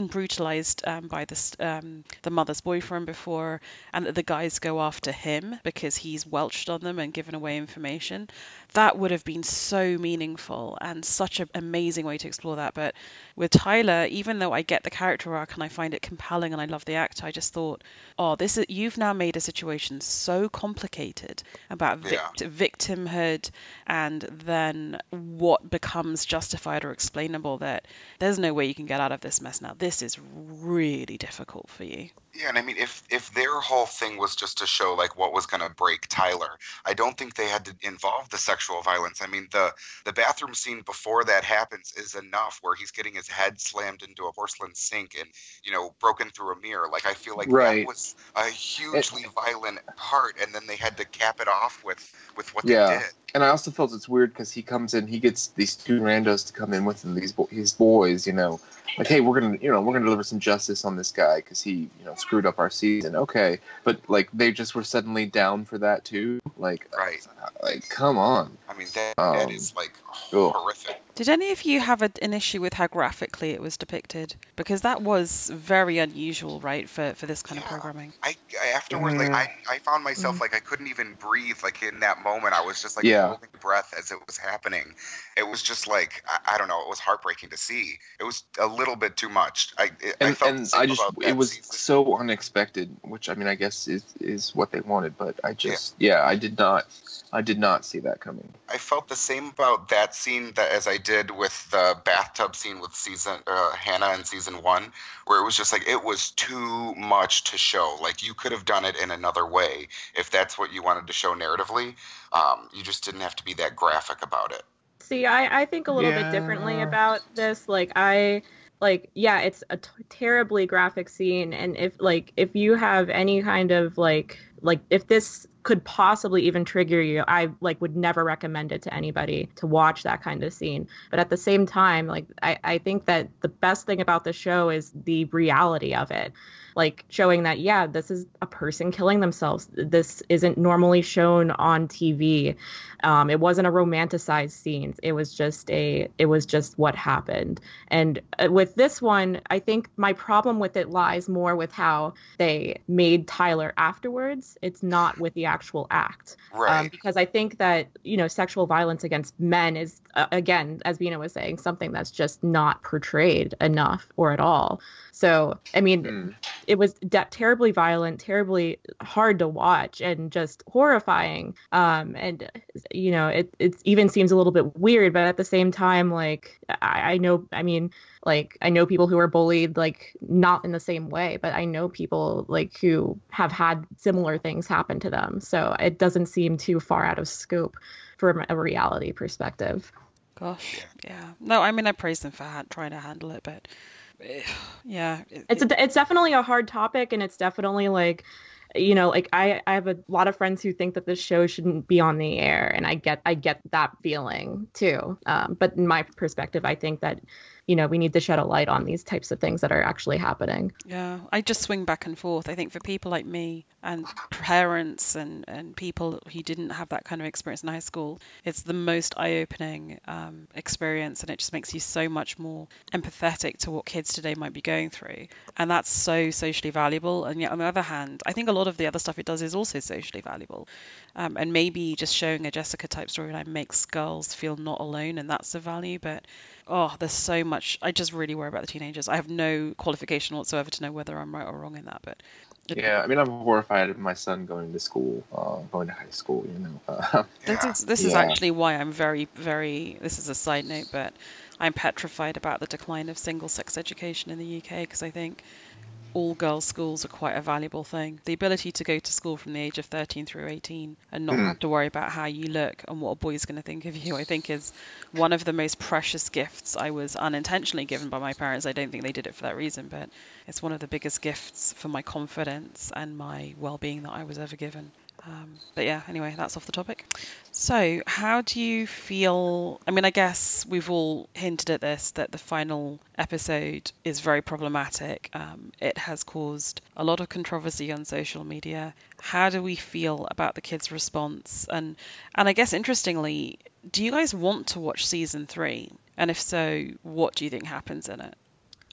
brutalized um, by the um, the mother's boyfriend before, and that the guys go after him because he's welched on them and given away information. That would have been so meaningful and such an amazing way to explore that. But with Tyler, even though I get the character arc and I find it compelling and I love the actor, I just thought, oh, this is, you've now made a situation so complicated about vic- Yeah. victimhood and then what becomes justified or explainable that there's no way you can get out of this mess now. This is really difficult for you. Yeah, and I mean, if if their whole thing was just to show like what was going to break Tyler, I don't think they had to involve the sexual violence. I mean, the the bathroom scene before that happens is enough, where he's getting his head slammed into a porcelain sink and, you know, broken through a mirror. Like, I feel like Right. that was a hugely violent part, and then they had to cap it off with with what Yeah. they did. And I also felt it's weird because he comes in, he gets these two randos to come in with him, these bo- his boys, you know, like, hey, we're gonna, you know, we're gonna deliver some justice on this guy because he, you know, screwed up our season. Okay, but like they just were suddenly down for that too. Like, Right. like come on. I mean, that that Um, is like ugh. horrific. Did any of you have a, an issue with how graphically it was depicted? Because that was very unusual, right, for, for this kind of Yeah. programming. I, I afterwards, like, Mm. I, I found myself, Mm. like, I couldn't even breathe, like, in that moment. I was just, like, Yeah. holding breath as it was happening. It was just, like, I, I don't know, it was heartbreaking to see. It was a little bit too much. I, it, I And felt the and same I just, about it that was season. so unexpected, which I mean, I guess is is what they wanted, but I just, yeah, I did not, I did not see that coming. I felt the same about that scene that as I did with the bathtub scene with season uh, Hannah in season one, where it was just like it was too much to show. Like, you could have done it in another way if that's what you wanted to show narratively. Um, you just didn't have to be that graphic about it. See, I, I think a little bit differently Yeah. about this. Like, I, like, yeah, it's a t- terribly graphic scene. And if, like, if you have any kind of, like, like, if this could possibly even trigger you, I, like, would never recommend it to anybody to watch that kind of scene. But at the same time, like, I, I think that the best thing about the show is the reality of it. Like, showing that, yeah, this is a person killing themselves. This isn't normally shown on T V. Um, it wasn't a romanticized scene. It was just a, it was just what happened. And uh, with this one, I think my problem with it lies more with how they made Tyler afterwards. It's not with the actual act. Right. Um, because I think that, you know, sexual violence against men is, uh, again, as Bina was saying, something that's just not portrayed enough or at all. So, I mean, Mm. it was de- terribly violent, terribly hard to watch, and just horrifying. Um, and, you know, it, it even seems a little bit weird, but at the same time, like, I, I know, I mean, like, I know people who are bullied, like, not in the same way, but I know people, like, who have had similar things happen to them. So it doesn't seem too far out of scope from a reality perspective. Gosh, yeah. No, I mean, I praise them for ha- trying to handle it, but eh, yeah. it- It's a, it's definitely a hard topic, and it's definitely like, you know, like I, I have a lot of friends who think that this show shouldn't be on the air, and I get I get that feeling too. Um, but in my perspective, I think that, you know, we need to shed a light on these types of things that are actually happening. Yeah, I just swing back and forth. I think for people like me and parents and, and people who didn't have that kind of experience in high school, it's the most eye-opening um, experience, and it just makes you so much more empathetic to what kids today might be going through. And that's so socially valuable. And yet, on the other hand, I think a lot of the other stuff it does is also socially valuable. Um, and maybe just showing a Jessica type storyline makes girls feel not alone, and that's the value. But oh, there's so much. I just really worry about the teenagers. I have no qualification whatsoever to know whether I'm right or wrong in that. But it, Yeah, I mean, I'm horrified of my son going to school, uh, going to high school, you know. Uh, this Yeah. is this is Yeah. actually why I'm very, very. This is a side note, but I'm petrified about the decline of single-sex education in the U K, because I think all girls' schools are quite a valuable thing. The ability to go to school from the age of thirteen through eighteen and not Mm. have to worry about how you look and what a boy's going to think of you, I think is one of the most precious gifts I was unintentionally given by my parents. I don't think they did it for that reason, but it's one of the biggest gifts for my confidence and my well-being that I was ever given. Um, but yeah, anyway, that's off the topic. So, how do you feel? I mean, I guess we've all hinted at this, that the final episode is very problematic. Um, it has caused a lot of controversy on social media. How do we feel about the kids' response? And and I guess interestingly, do you guys want to watch season three? And if so, what do you think happens in it?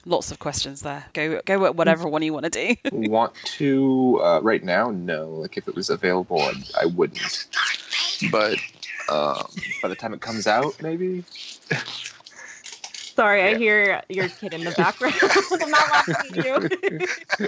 Lots of questions there. Go go at whatever one you want to do. Want to uh, right now? No. Like if it was available, I, I wouldn't. But um, by the time it comes out, maybe. Sorry, Yeah. I hear your kid in the background. I'm not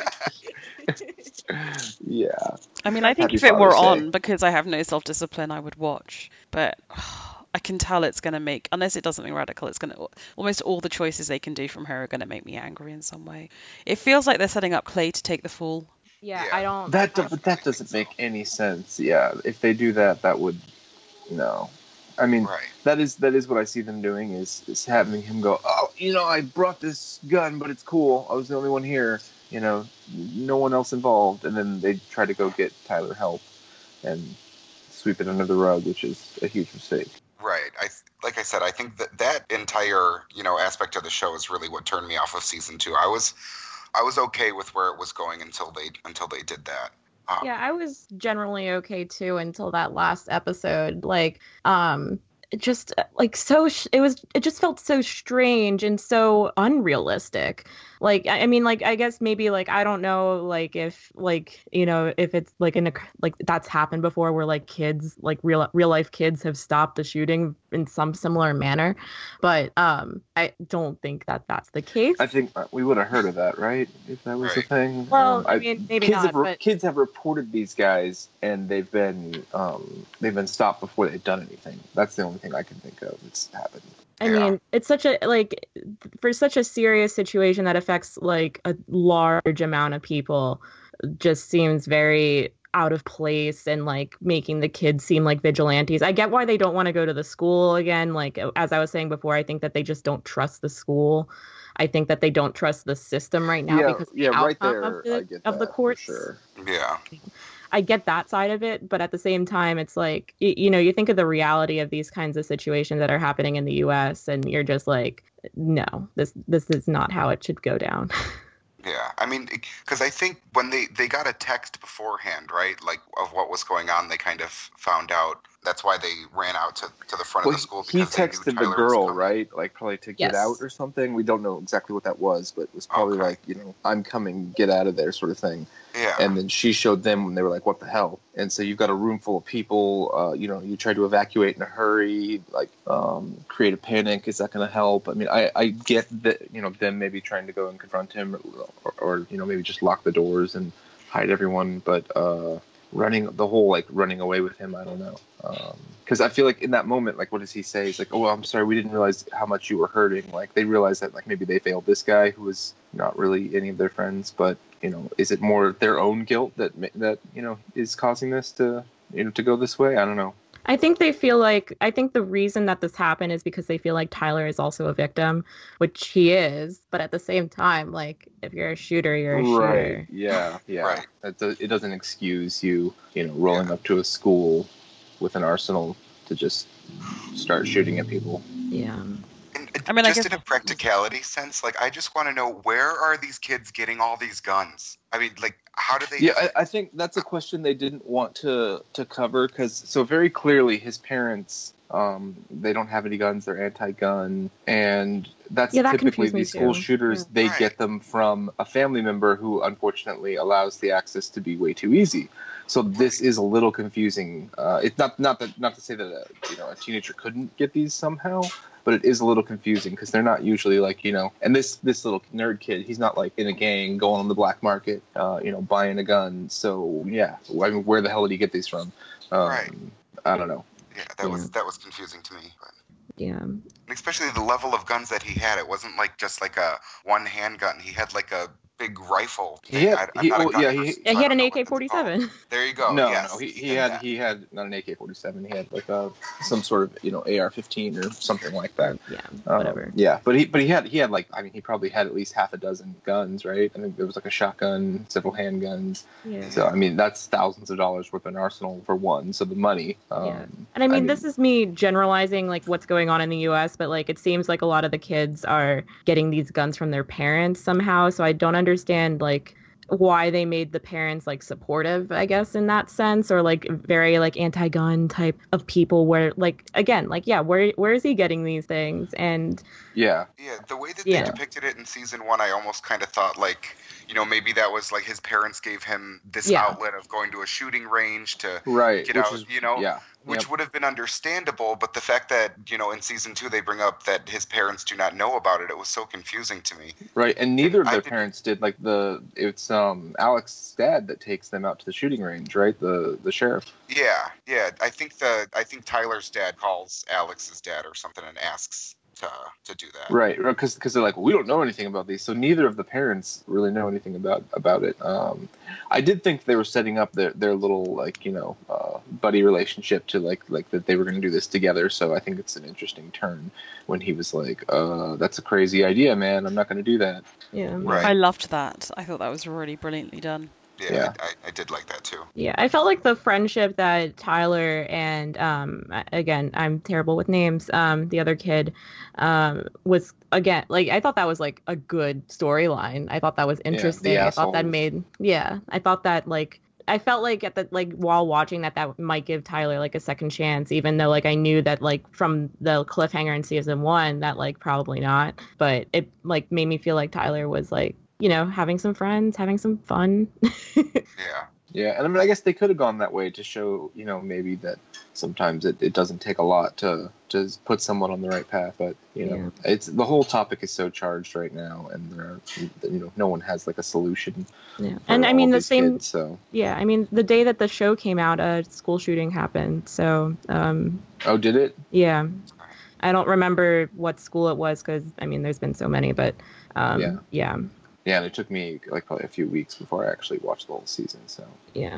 laughing at you. Yeah. I mean, I think Happy if it were Father's Day. on, because I have no self-discipline, I would watch. But I can tell it's going to make, unless it does something radical, it's going to, almost all the choices they can do from her are going to make me angry in some way. It feels like they're setting up Clay to take the fall. Yeah, Yeah. I don't. That I- do- but that doesn't make any sense. Yeah, if they do that, that would no. I mean, Right. that is that is what I see them doing is is having him go, oh, you know, I brought this gun, but it's cool. I was the only one here. You know, no one else involved, and then they try to go get Tyler help and sweep it under the rug, which is a huge mistake. Right. I like I said, I think that that entire, you know, aspect of the show is really what turned me off of season two. I was I was okay with where it was going until they until they did that. Um, Yeah, I was generally okay too until that last episode. Like, um, it just uh, like so sh- it was it just felt so strange and so unrealistic. Like, I I mean, like I guess maybe like I don't know, like if like you know if it's like in a like that's happened before where like kids like real real life kids have stopped the shooting in some similar manner, but um, I don't think that that's the case. I think uh, we would have heard of that, right? If that was the Right. thing. Well, Um, I mean, maybe kids not, have re- but- kids have reported these guys, and they've been um, they've been stopped before they've done anything. That's the only thing I can think of that's happened. I Yeah. mean, it's such a like for such a serious situation that affects like a large amount of people, just seems very out of place and like making the kids seem like vigilantes. I get why they don't want to go to the school again. Like as I was saying before, I think that they just don't trust the school. I think that they don't trust the system right now yeah, because of the yeah, right outcome there. of the, I get of the that, for courts. sure. Yeah. I get that side of it, but at the same time, it's like, you, you know, you think of the reality of these kinds of situations that are happening in the U S and you're just like, no, this this is not how it should go down. Yeah, I mean, because I think when they, they got a text beforehand, right, like of what was going on, they kind of found out. That's why they ran out to, to the front Well, of the school. he Because they knew texted the Tyler was girl, coming. right? Like probably to get Yes. out or something. We don't know exactly what that was, but it was probably Okay. like, you know, I'm coming, get out of there, sort of thing. Yeah. And then she showed them when they were like, what the hell? And so you've got a room full of people, uh, you know, you try to evacuate in a hurry, like um, create a panic. Is that going to help? I mean, I, I get that, you know, them maybe trying to go and confront him or, or, you know, maybe just lock the doors and hide everyone. But uh, running the whole, like running away with him, I don't know. Because I feel like in that moment, like, what does he say? He's like, oh, well, I'm sorry, we didn't realize how much you were hurting. Like, they realized that, like, maybe they failed this guy who was not really any of their friends. But, you know, is it more their own guilt that, that you know, is causing this to, you know, to go this way? I don't know. I think they feel like, I think the reason that this happened is because they feel like Tyler is also a victim, which he is. But at the same time, like, if you're a shooter, you're a shooter. Right. Yeah. Yeah. Right. That does, it doesn't excuse you, you know, rolling up to a school with an arsenal to just start shooting at people. Yeah. And uh, I mean, I just guess- in a practicality sense, like, I just want to know, where are these kids getting all these guns? I mean, like, how do they... Yeah, I, I think that's a question they didn't want to to cover because so very clearly his parents, um, they don't have any guns. They're anti-gun, and that's Yeah, that typically confused me these school too. shooters. Yeah. They Right. get them from a family member who unfortunately allows the access to be way too easy. So this is a little confusing. Uh, it's not not that not to say that a, you know a teenager couldn't get these somehow, but it is a little confusing because they're not usually like, you know, and this this little nerd kid, he's not like in a gang going on the black market, uh, you know, buying a gun. So yeah, I mean, where the hell did he get these from? Um, Right. I don't know. Yeah, that was that was confusing to me. But Yeah. and especially the level of guns that he had. It wasn't like just like a one handgun. He had like a big rifle. He thing. had- I, I'm he- not a well, gun yeah, he- person, Yeah, so he I had don't an know A what K it's forty-seven. called. There you go. no, yes, no, he, he did had that. he had not an A K forty-seven. He had like a some sort of, you know, A R fifteen or something like that. Yeah, Um, whatever. yeah, but he but he had he had like I mean he probably had at least half a dozen guns, right? I think there was like a shotgun, several handguns. Yeah. So I mean that's thousands of dollars worth of an arsenal for one. So the money. Um, Yeah. And I mean, this is me generalizing like what's going on in the U S, but like it seems like a lot of the kids are getting these guns from their parents somehow. So I don't understand like why they made the parents like supportive, I guess, in that sense, or like very like anti-gun type of people where like again like yeah where where is he getting these things? And Yeah. Yeah, the way that Yeah. they depicted it in season one, I almost kind of thought like, you know, maybe that was like his parents gave him this Yeah. outlet of going to a shooting range to Right. get which out, is, you know, Yeah. which Yep. would have been understandable. But the fact that, you know, in season two they bring up that his parents do not know about it, it was so confusing to me. Right, and neither of I their didn't- parents did. Like the it's um Alex's dad that takes them out to the shooting range, right? The the sheriff. Yeah, yeah. I think the I think Tyler's dad calls Alex's dad or something and asks to to do that. Right, because because they're like, we don't know anything about these, so neither of the parents really know anything about about it. Um, I did think they were setting up their their little like you know uh, buddy relationship to like like that they were going to do this together. So I think it's an interesting turn when he was like, uh, that's a crazy idea, man. I'm not going to do that. yeah. Right. I loved that. I thought that was really brilliantly done. Yeah, Yeah. I, I, I did like that too. Yeah, I felt like the friendship that Tyler and um again, I'm terrible with names, um the other kid um was again like I thought that was like a good storyline. I thought that was interesting. I thought that assholes. made yeah, I thought that like I felt like at the like while watching that that might give Tyler like a second chance, even though like I knew that like from the cliffhanger in season one that like probably not, but it like made me feel like Tyler was like, you know, having some friends, having some fun. Yeah. Yeah, and I mean, I guess they could have gone that way to show, you know, maybe that sometimes it, it doesn't take a lot to to put someone on the right path. But you know, it's the whole topic is so charged right now, and there are, you know, no one has like a solution. Yeah, for and I all mean of the these same. kids, so Yeah, I mean the day that the show came out, a school shooting happened. So um, oh, did it? yeah, I don't remember what school it was because I mean there's been so many, but um, Yeah. yeah, Yeah, and it took me like probably a few weeks before I actually watched the whole season. So yeah.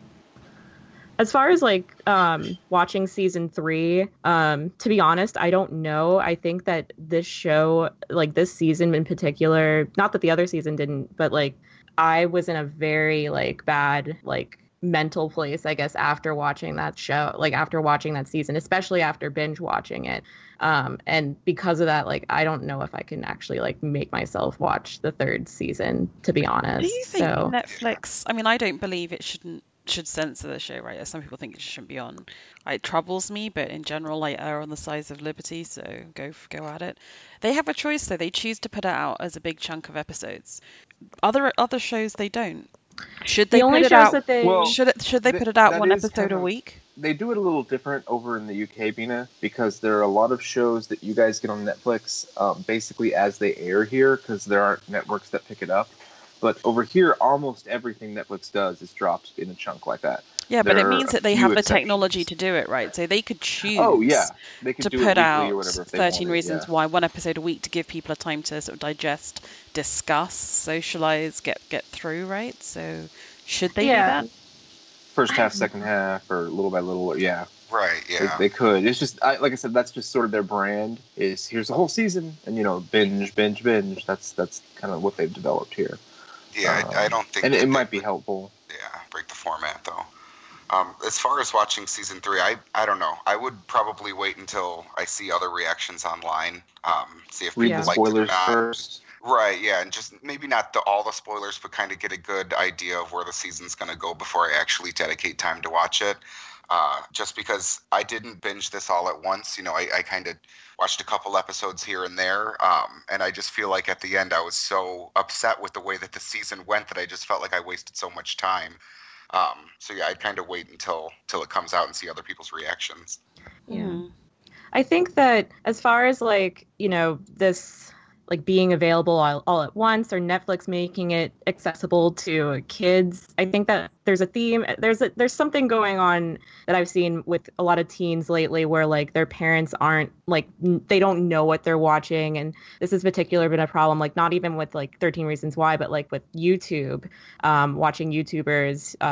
As far as like um, watching season three, um, to be honest, I don't know. I think that this show, like this season in particular, not that the other season didn't, but like I was in a very like bad like mental place, I guess, after watching that show, like after watching that season, especially after binge watching it. Um, and because of that, like I don't know if I can actually like make myself watch the third season, to be honest. Do you think so Netflix? I mean, I don't believe it shouldn't should censor the show, right? Some people think it shouldn't be on. It troubles me, but in general, I err on the sides of liberty, so go go at it. They have a choice, though. They choose to put it out as a big chunk of episodes. Other other shows, they don't. Should they the only put it shows out? that they Well, should it should they th- put it out that one is episode kind a of- week? they do it a little different over in the U K, Bina, because there are a lot of shows that you guys get on Netflix um, basically as they air here, because there aren't networks that pick it up. But over here, almost everything Netflix does is dropped in a chunk like that. Yeah, but There it are means a that they few have the exceptions. technology to do it, right? So they could choose. Oh yeah, they could to do put it weekly out or whatever if they thirteen wanted, Reasons yeah. Why, one episode a week to give people a time to sort of digest, discuss, socialize, get get through, right? So should they Yeah. do that? First half, second half, or little by little, or, yeah. Right. Yeah. They, they could. It's just, I, like I said, that's just sort of their brand. Is here's the whole season, and you know, binge, binge, binge. That's that's kind of what they've developed here. yeah. um, I, I don't think. And that it they might be would- helpful. Yeah, break the format though. Um, as far as watching season three, I I don't know. I would probably wait until I see other reactions online. Um, see if Read people Yeah. the liked it or spoilers not. first. Right, yeah, and just maybe not the, all the spoilers, but kind of get a good idea of where the season's going to go before I actually dedicate time to watch it. Uh, just because I didn't binge this all at once, you know, I, I kind of watched a couple episodes here and there, um, and I just feel like at the end I was so upset with the way that the season went that I just felt like I wasted so much time. Um, so yeah, I'd kind of wait until till it comes out and see other people's reactions. Yeah. Mm. I think that as far as like, you know, this like being available all, all at once or Netflix making it accessible to kids, I think that there's a theme. There's a, there's something going on that I've seen with a lot of teens lately where like their parents aren't like, n- they don't know what they're watching. And this has particularly been a problem, like not even with like thirteen Reasons Why, but like with YouTube, um, watching YouTubers, uh,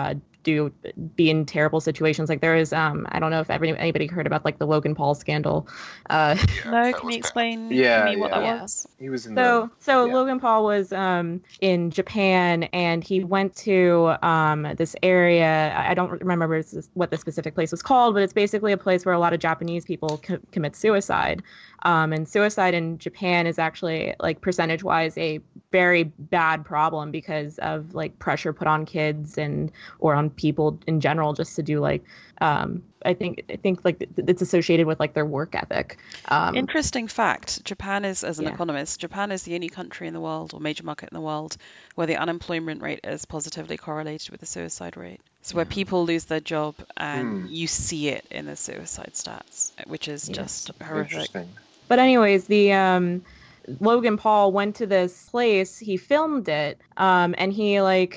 do be in terrible situations. Like there is, um, I don't know if every, anybody heard about like the Logan Paul scandal. Uh, Yeah, No, that can was you bad. explain Yeah, to me what that yeah. was? He was in So, the. so yeah. Logan Paul was um, in Japan, and he went to um, this area. I I don't remember what the specific place was called, but it's basically a place where a lot of Japanese people co- commit suicide. Um, and suicide in Japan is actually, like, percentage-wise, a very bad problem because of like pressure put on kids and or on people in general, just to do like. Um, I think I think like it's associated with like their work ethic. Um, Interesting fact, Japan is, as an Yeah. economist, Japan is the only country in the world or major market in the world where the unemployment rate is positively correlated with the suicide rate. So where people lose their job and Hmm. you see it in the suicide stats, which is Yeah. just horrific. Interesting. But anyways, the um, Logan Paul went to this place. He filmed it, um, and he like.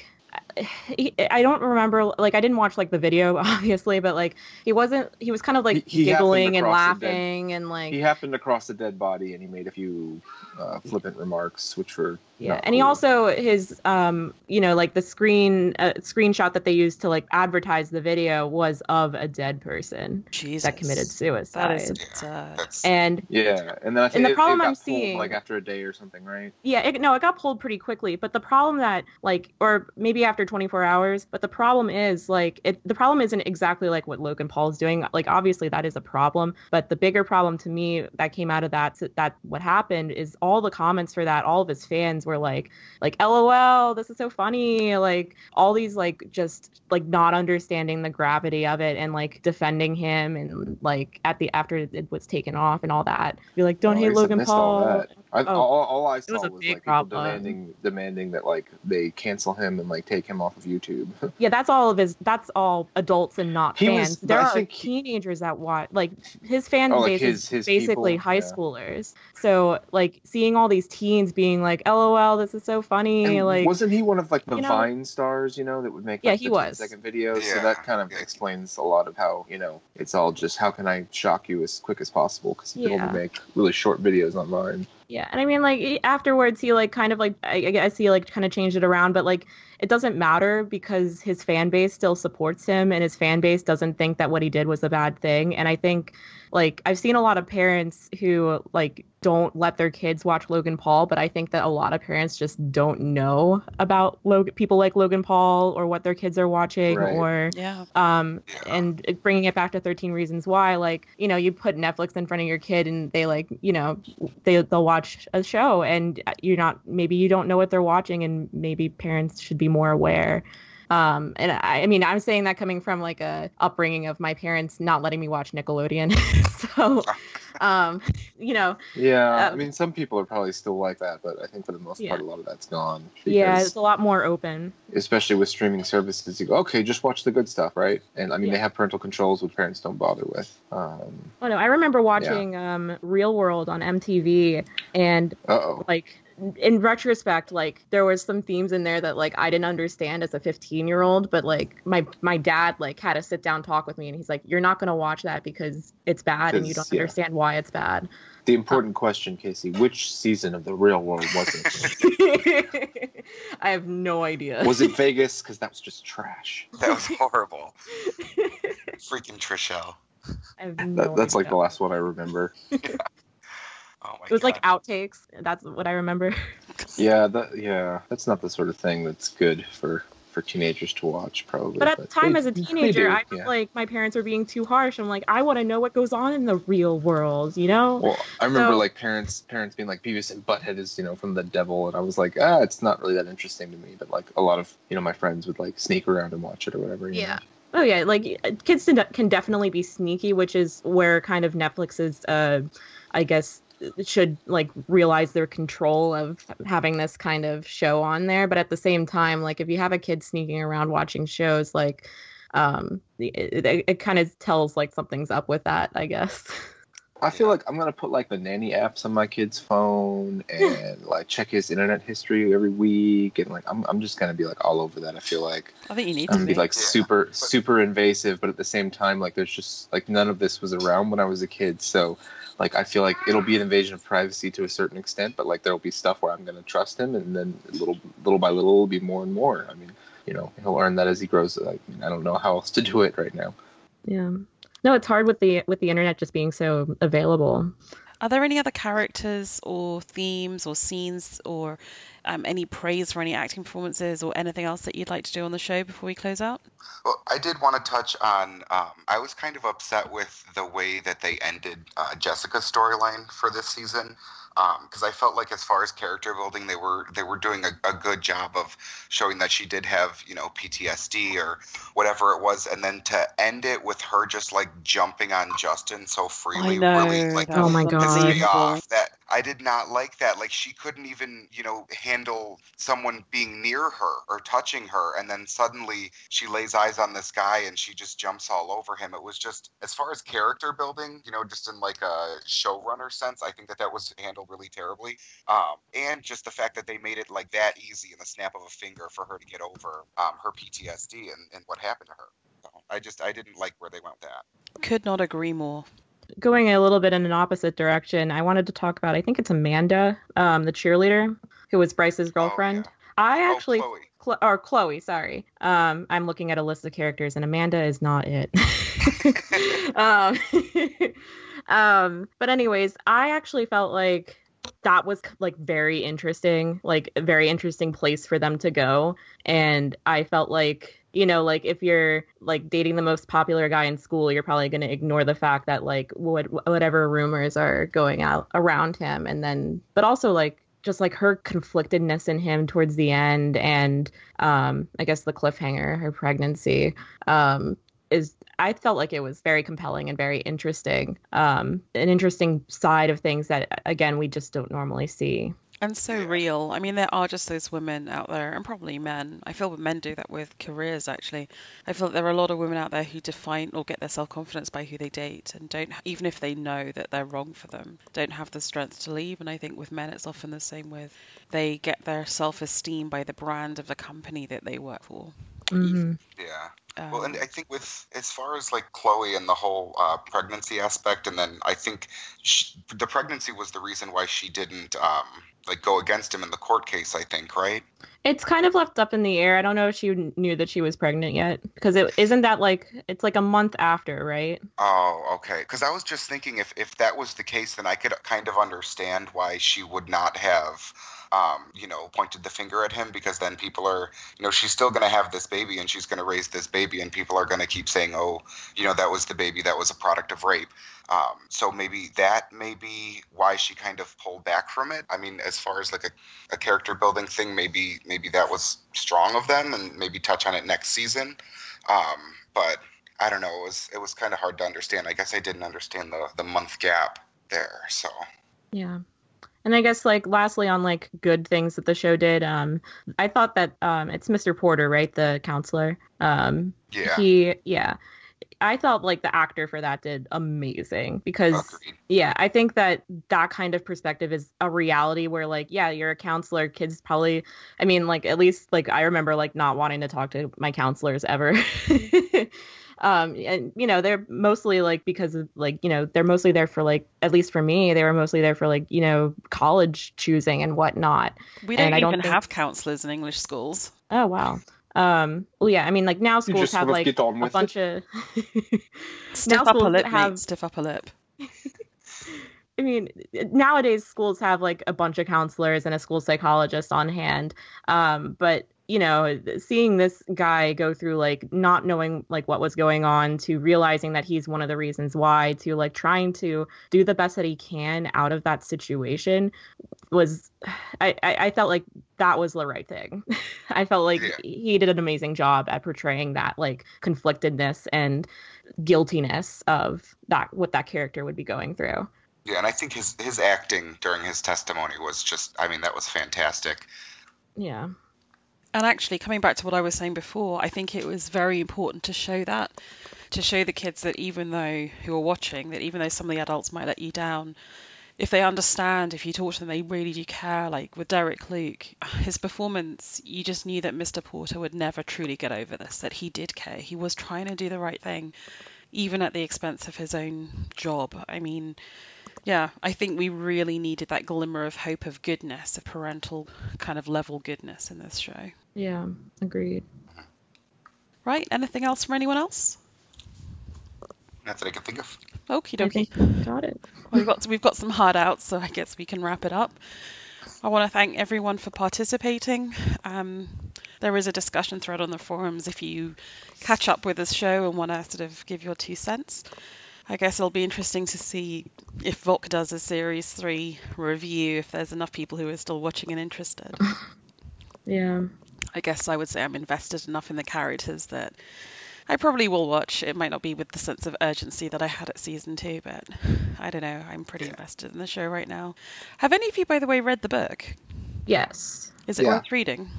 He, I don't remember, like, I didn't watch like the video, obviously, but like he wasn't. He was kind of like He- he happened giggling and across the dead- laughing and like He happened across a dead body and he made a few uh, flippant remarks, which were yeah. not And he cool. also his um, you know, like the screen uh, screenshot that they used to like advertise the video was of a dead person Jesus. that committed That suicide. is Yeah, absurd. that's And Yeah, and then I think the it, problem it got I'm pulled seeing- like after a day or something, right? yeah, it, no, it got pulled pretty quickly. But the problem that, like, or maybe after twenty-four hours, but the problem is, like, it, the problem isn't exactly like what Logan Paul is doing. Like, obviously that is a problem. But the bigger problem to me that came out of that, that what happened is all the comments for that, all of his fans were like, like, LOL, this is so funny. Like, all these, like, just, like, not understanding the gravity of it and, like, defending him and, like, at the, after it was taken off and all that. Be like, don't Oh, I hate guess I Logan missed all Paul. that. I, Oh, all, all I saw was was, a like big people problem. demanding demanding that like they cancel him and like take him off of YouTube. Yeah, that's all of his. That's all adults and not He was- fans. but there I are think he- teenagers that watch. Like his fan Oh, like base his- is his basically people, high yeah. schoolers. So like seeing all these teens being like, "LOL, this is so funny." And like, wasn't he one of like the you know- Vine stars, you know, that would make Yeah, like, he the ten was. second videos? So Yeah, that kind of yeah. explains a lot of how, you know, it's all just how can I shock you as quick as possible because he can Yeah. only make really short videos on Vine. yeah, and I mean, like he- afterwards, he like kind of like I, I guess he like kind of changed it around, but like it doesn't matter because his fan base still supports him, and his fan base doesn't think that what he did was a bad thing. And I think like I've seen a lot of parents who like don't let their kids watch Logan Paul, but I think that a lot of parents just don't know about Logan, people like Logan Paul or what their kids are watching Right. or Yeah. um Yeah. and bringing it back to thirteen Reasons Why, like, you know, you put Netflix in front of your kid and they like, you know, they they'll watch a show and you're not, maybe you don't know what they're watching, and maybe parents should be more aware. Um, and I, I mean, I'm saying that coming from like a upbringing of my parents not letting me watch Nickelodeon. so, um, you know, Yeah, Um, I mean, some people are probably still like that, but I think for the most Yeah. part, a lot of that's gone. yeah, because- it's a lot more open. especially with streaming services, you go, okay, just watch the good stuff, right? And I mean, Yeah. they have parental controls, which parents don't bother with. Um, Oh no, I remember watching um Real World on M T V, and uh-oh. like in retrospect, like there was some themes in there that like I didn't understand as a fifteen year old, but like my my dad like had a sit down talk with me, and he's like, you're not going to watch that because it's bad and you don't Because, yeah. understand why it's bad. The important question, Casey, which season of The Real World was it? I have no idea. Was it Vegas? Because that was just trash. That was horrible. Freaking Trishelle. I have no That, that's like idea. the last one I remember. Oh my It was like God. outtakes. That's what I remember. Yeah, that yeah, that's not the sort of thing that's good for, for teenagers to watch, probably. But at the time, they- as a they teenager, do, I felt yeah. like my parents were being too harsh. I'm like, I want to know what goes on in the real world, you know? Well, I remember So- like parents parents being like Beavis and Butthead is, you know, from the devil, and I was like, ah, it's not really that interesting to me. But like a lot of, you know, my friends would like sneak around and watch it or whatever. You Yeah. know? Oh yeah, like kids can can definitely be sneaky, which is where kind of Netflix's, uh, I guess, should like realize their control of having this kind of show on there. But at the same time, like if you have a kid sneaking around watching shows, like, um, it, it, it kind of tells like something's up with that, I guess. I feel like I'm gonna put like the nanny apps on my kid's phone and like check his internet history every week, and like I'm I'm just gonna be like all over that. I feel like I think you need I'm to gonna be. be like Yeah. super super invasive, but at the same time, like there's just like none of this was around when I was a kid, so like I feel like it'll be an invasion of privacy to a certain extent, but like there'll be stuff where I'm gonna trust him, and then little little by little it'll be more and more. I mean, you know, he'll learn that as he grows. I, mean, I don't know how else to do it right now. Yeah. No, it's hard with the with the internet just being so available. Are there any other characters or themes or scenes or um, any praise for any acting performances or anything else that you'd like to do on the show before we close out? Well, I did want to touch on, um, I was kind of upset with the way that they ended uh, Jessica's storyline for this season. Because um, I felt like as far as character building, they were they were doing a, a good job of showing that she did have, you know, P T S D or whatever it was, and then to end it with her just like jumping on Justin so freely, I know, really like that Oh was my pissed me unbelievable. off. That I did not like that. Like she couldn't even, you know, handle someone being near her or touching her, and then suddenly she lays eyes on this guy and she just jumps all over him. It was just, as far as character building, you know, just in like a showrunner sense, I think that that was handled really terribly. Um, and just the fact that they made it like that easy in the snap of a finger for her to get over um, her P T S D and, and what happened to her. So I just, I didn't like where they went with that. Could not agree more. Going a little bit in an opposite direction, I wanted to talk about, I think it's Amanda, um, the cheerleader, who was Bryce's girlfriend. yeah. I Oh, actually, Chloe. Chlo- or Chloe, sorry. Um, I'm looking at a list of characters, and Amanda is not it. um, um, but anyways, I actually felt like that was like very interesting, like a very interesting place for them to go. And I felt like, you know, like if you're like dating the most popular guy in school, you're probably going to ignore the fact that like what whatever rumors are going out around him. And then, but also like just like her conflictedness in him towards the end, and um, I guess the cliffhanger, her pregnancy, um, is, I felt like it was very compelling and very interesting, um, an interesting side of things that, again, we just don't normally see. And so Yeah. real. I mean, there are just those women out there, and probably men. I feel men do that with careers, actually. I feel that there are a lot of women out there who define or get their self-confidence by who they date, and don't, even if they know that they're wrong for them, don't have the strength to leave. And I think with men, it's often the same with, they get their self-esteem by the brand of the company that they work for. Mm-hmm. Yeah. Um, Well, and I think with, as far as like Chloe and the whole uh, pregnancy aspect, and then I think she, the pregnancy was the reason why she didn't um, like go against him in the court case, I think, right? It's kind of left up in the air. I don't know if she knew that she was pregnant yet, because it isn't that like, it's like a month after, right? Oh, okay. Because I was just thinking if, if that was the case, then I could kind of understand why she would not have, um, you know, pointed the finger at him, because then people are, you know, she's still going to have this baby and she's going to raise this baby, and people are going to keep saying, oh, you know, that was the baby that was a product of rape. Um, so maybe that may be why she kind of pulled back from it. I mean, as far as like a, a character building thing, maybe maybe that was strong of them, and maybe touch on it next season. Um, but I don't know. It was it was kind of hard to understand. I guess I didn't understand the the month gap there. So Yeah. And I guess like lastly on like good things that the show did, um, I thought that um, it's Mister Porter, right? The counselor. Um, yeah, he, yeah. I felt like the actor for that did amazing, because agreed. yeah, I think that that kind of perspective is a reality where like, yeah, you're a counselor, kids probably, I mean, like at least like I remember like not wanting to talk to my counselors ever. Um, and you know, they're mostly like, because of like, you know, they're mostly there for like, at least for me, they were mostly there for like, you know, college choosing and whatnot. we don't and I even don't think- have counselors in English schools. Oh, wow. Um, well, yeah, I mean, like now schools just have sort of like get on a with bunch of, Stiff now upper schools lip, have, mate. Stiff upper lip. I mean, nowadays schools have like a bunch of counselors and a school psychologist on hand. Um, but you know, seeing this guy go through like not knowing like what was going on, to realizing that he's one of the reasons why, to like trying to do the best that he can out of that situation was, I, I, I felt like that was the right thing. I felt like Yeah. he did an amazing job at portraying that like conflictedness and guiltiness of that, what that character would be going through. Yeah, and I think his his acting during his testimony was just, I mean, that was fantastic. Yeah. And actually, coming back to what I was saying before, I think it was very important to show that, to show the kids that even though, who are watching, that even though some of the adults might let you down, if they understand, if you talk to them, they really do care. Like with Derek Luke, his performance, you just knew that Mister Porter would never truly get over this, that he did care. He was trying to do the right thing, even at the expense of his own job. I mean, yeah, I think we really needed that glimmer of hope of goodness, of parental kind of level goodness in this show. Yeah. Agreed. Right, anything else from anyone else? Not that I can think of. Okie I dokie. think we got it. We've got we've got some hard outs, so I guess we can wrap it up. I want to thank everyone for participating. Um, there is a discussion thread on the forums if you catch up with this show and want to sort of give your two cents. I guess it'll be interesting to see if Vok does a series three review, if there's enough people who are still watching and interested. Yeah. I guess I would say I'm invested enough in the characters that I probably will watch. It might not be with the sense of urgency that I had at season two, but I don't know. I'm pretty Yeah. invested in the show right now. Have any of you, by the way, read the book? Yes. Is it Yeah. worth reading?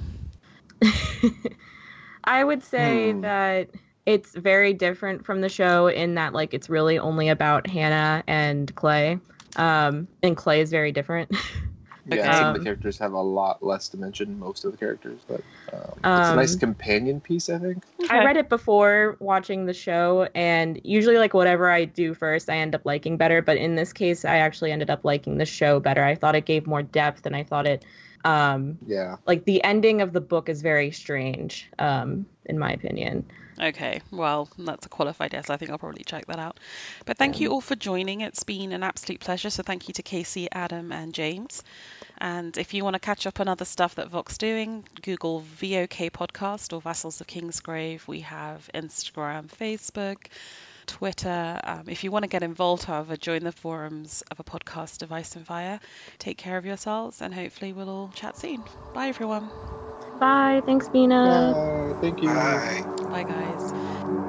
I would say Hmm. that it's very different from the show in that, like, it's really only about Hannah and Clay. Um, and Clay is very different. Yeah, Okay. some of the Um, characters have a lot less dimension, most of the characters, but um, it's a nice Um, companion piece, I think. I read it before watching the show, and usually, like, whatever I do first, I end up liking better. But in this case, I actually ended up liking the show better. I thought it gave more depth, and I thought it, um, Yeah. like, the ending of the book is very strange, um, in my opinion. Okay, well, that's a qualified yes. I think I'll probably check that out. But thank you all for joining. It's been an absolute pleasure. So thank you to Casey, Adam, and James. And if you want to catch up on other stuff that Vok's doing, Google V O K Podcast or Vassals of Kingsgrave. We have Instagram, Facebook, Twitter. Um, if you want to get involved, however, join the forums of a podcast device and fire. Take care of yourselves, and hopefully we'll all chat soon. Bye, everyone. Bye. Thanks, Bina. Bye. Thank you. Bye. Bye, guys.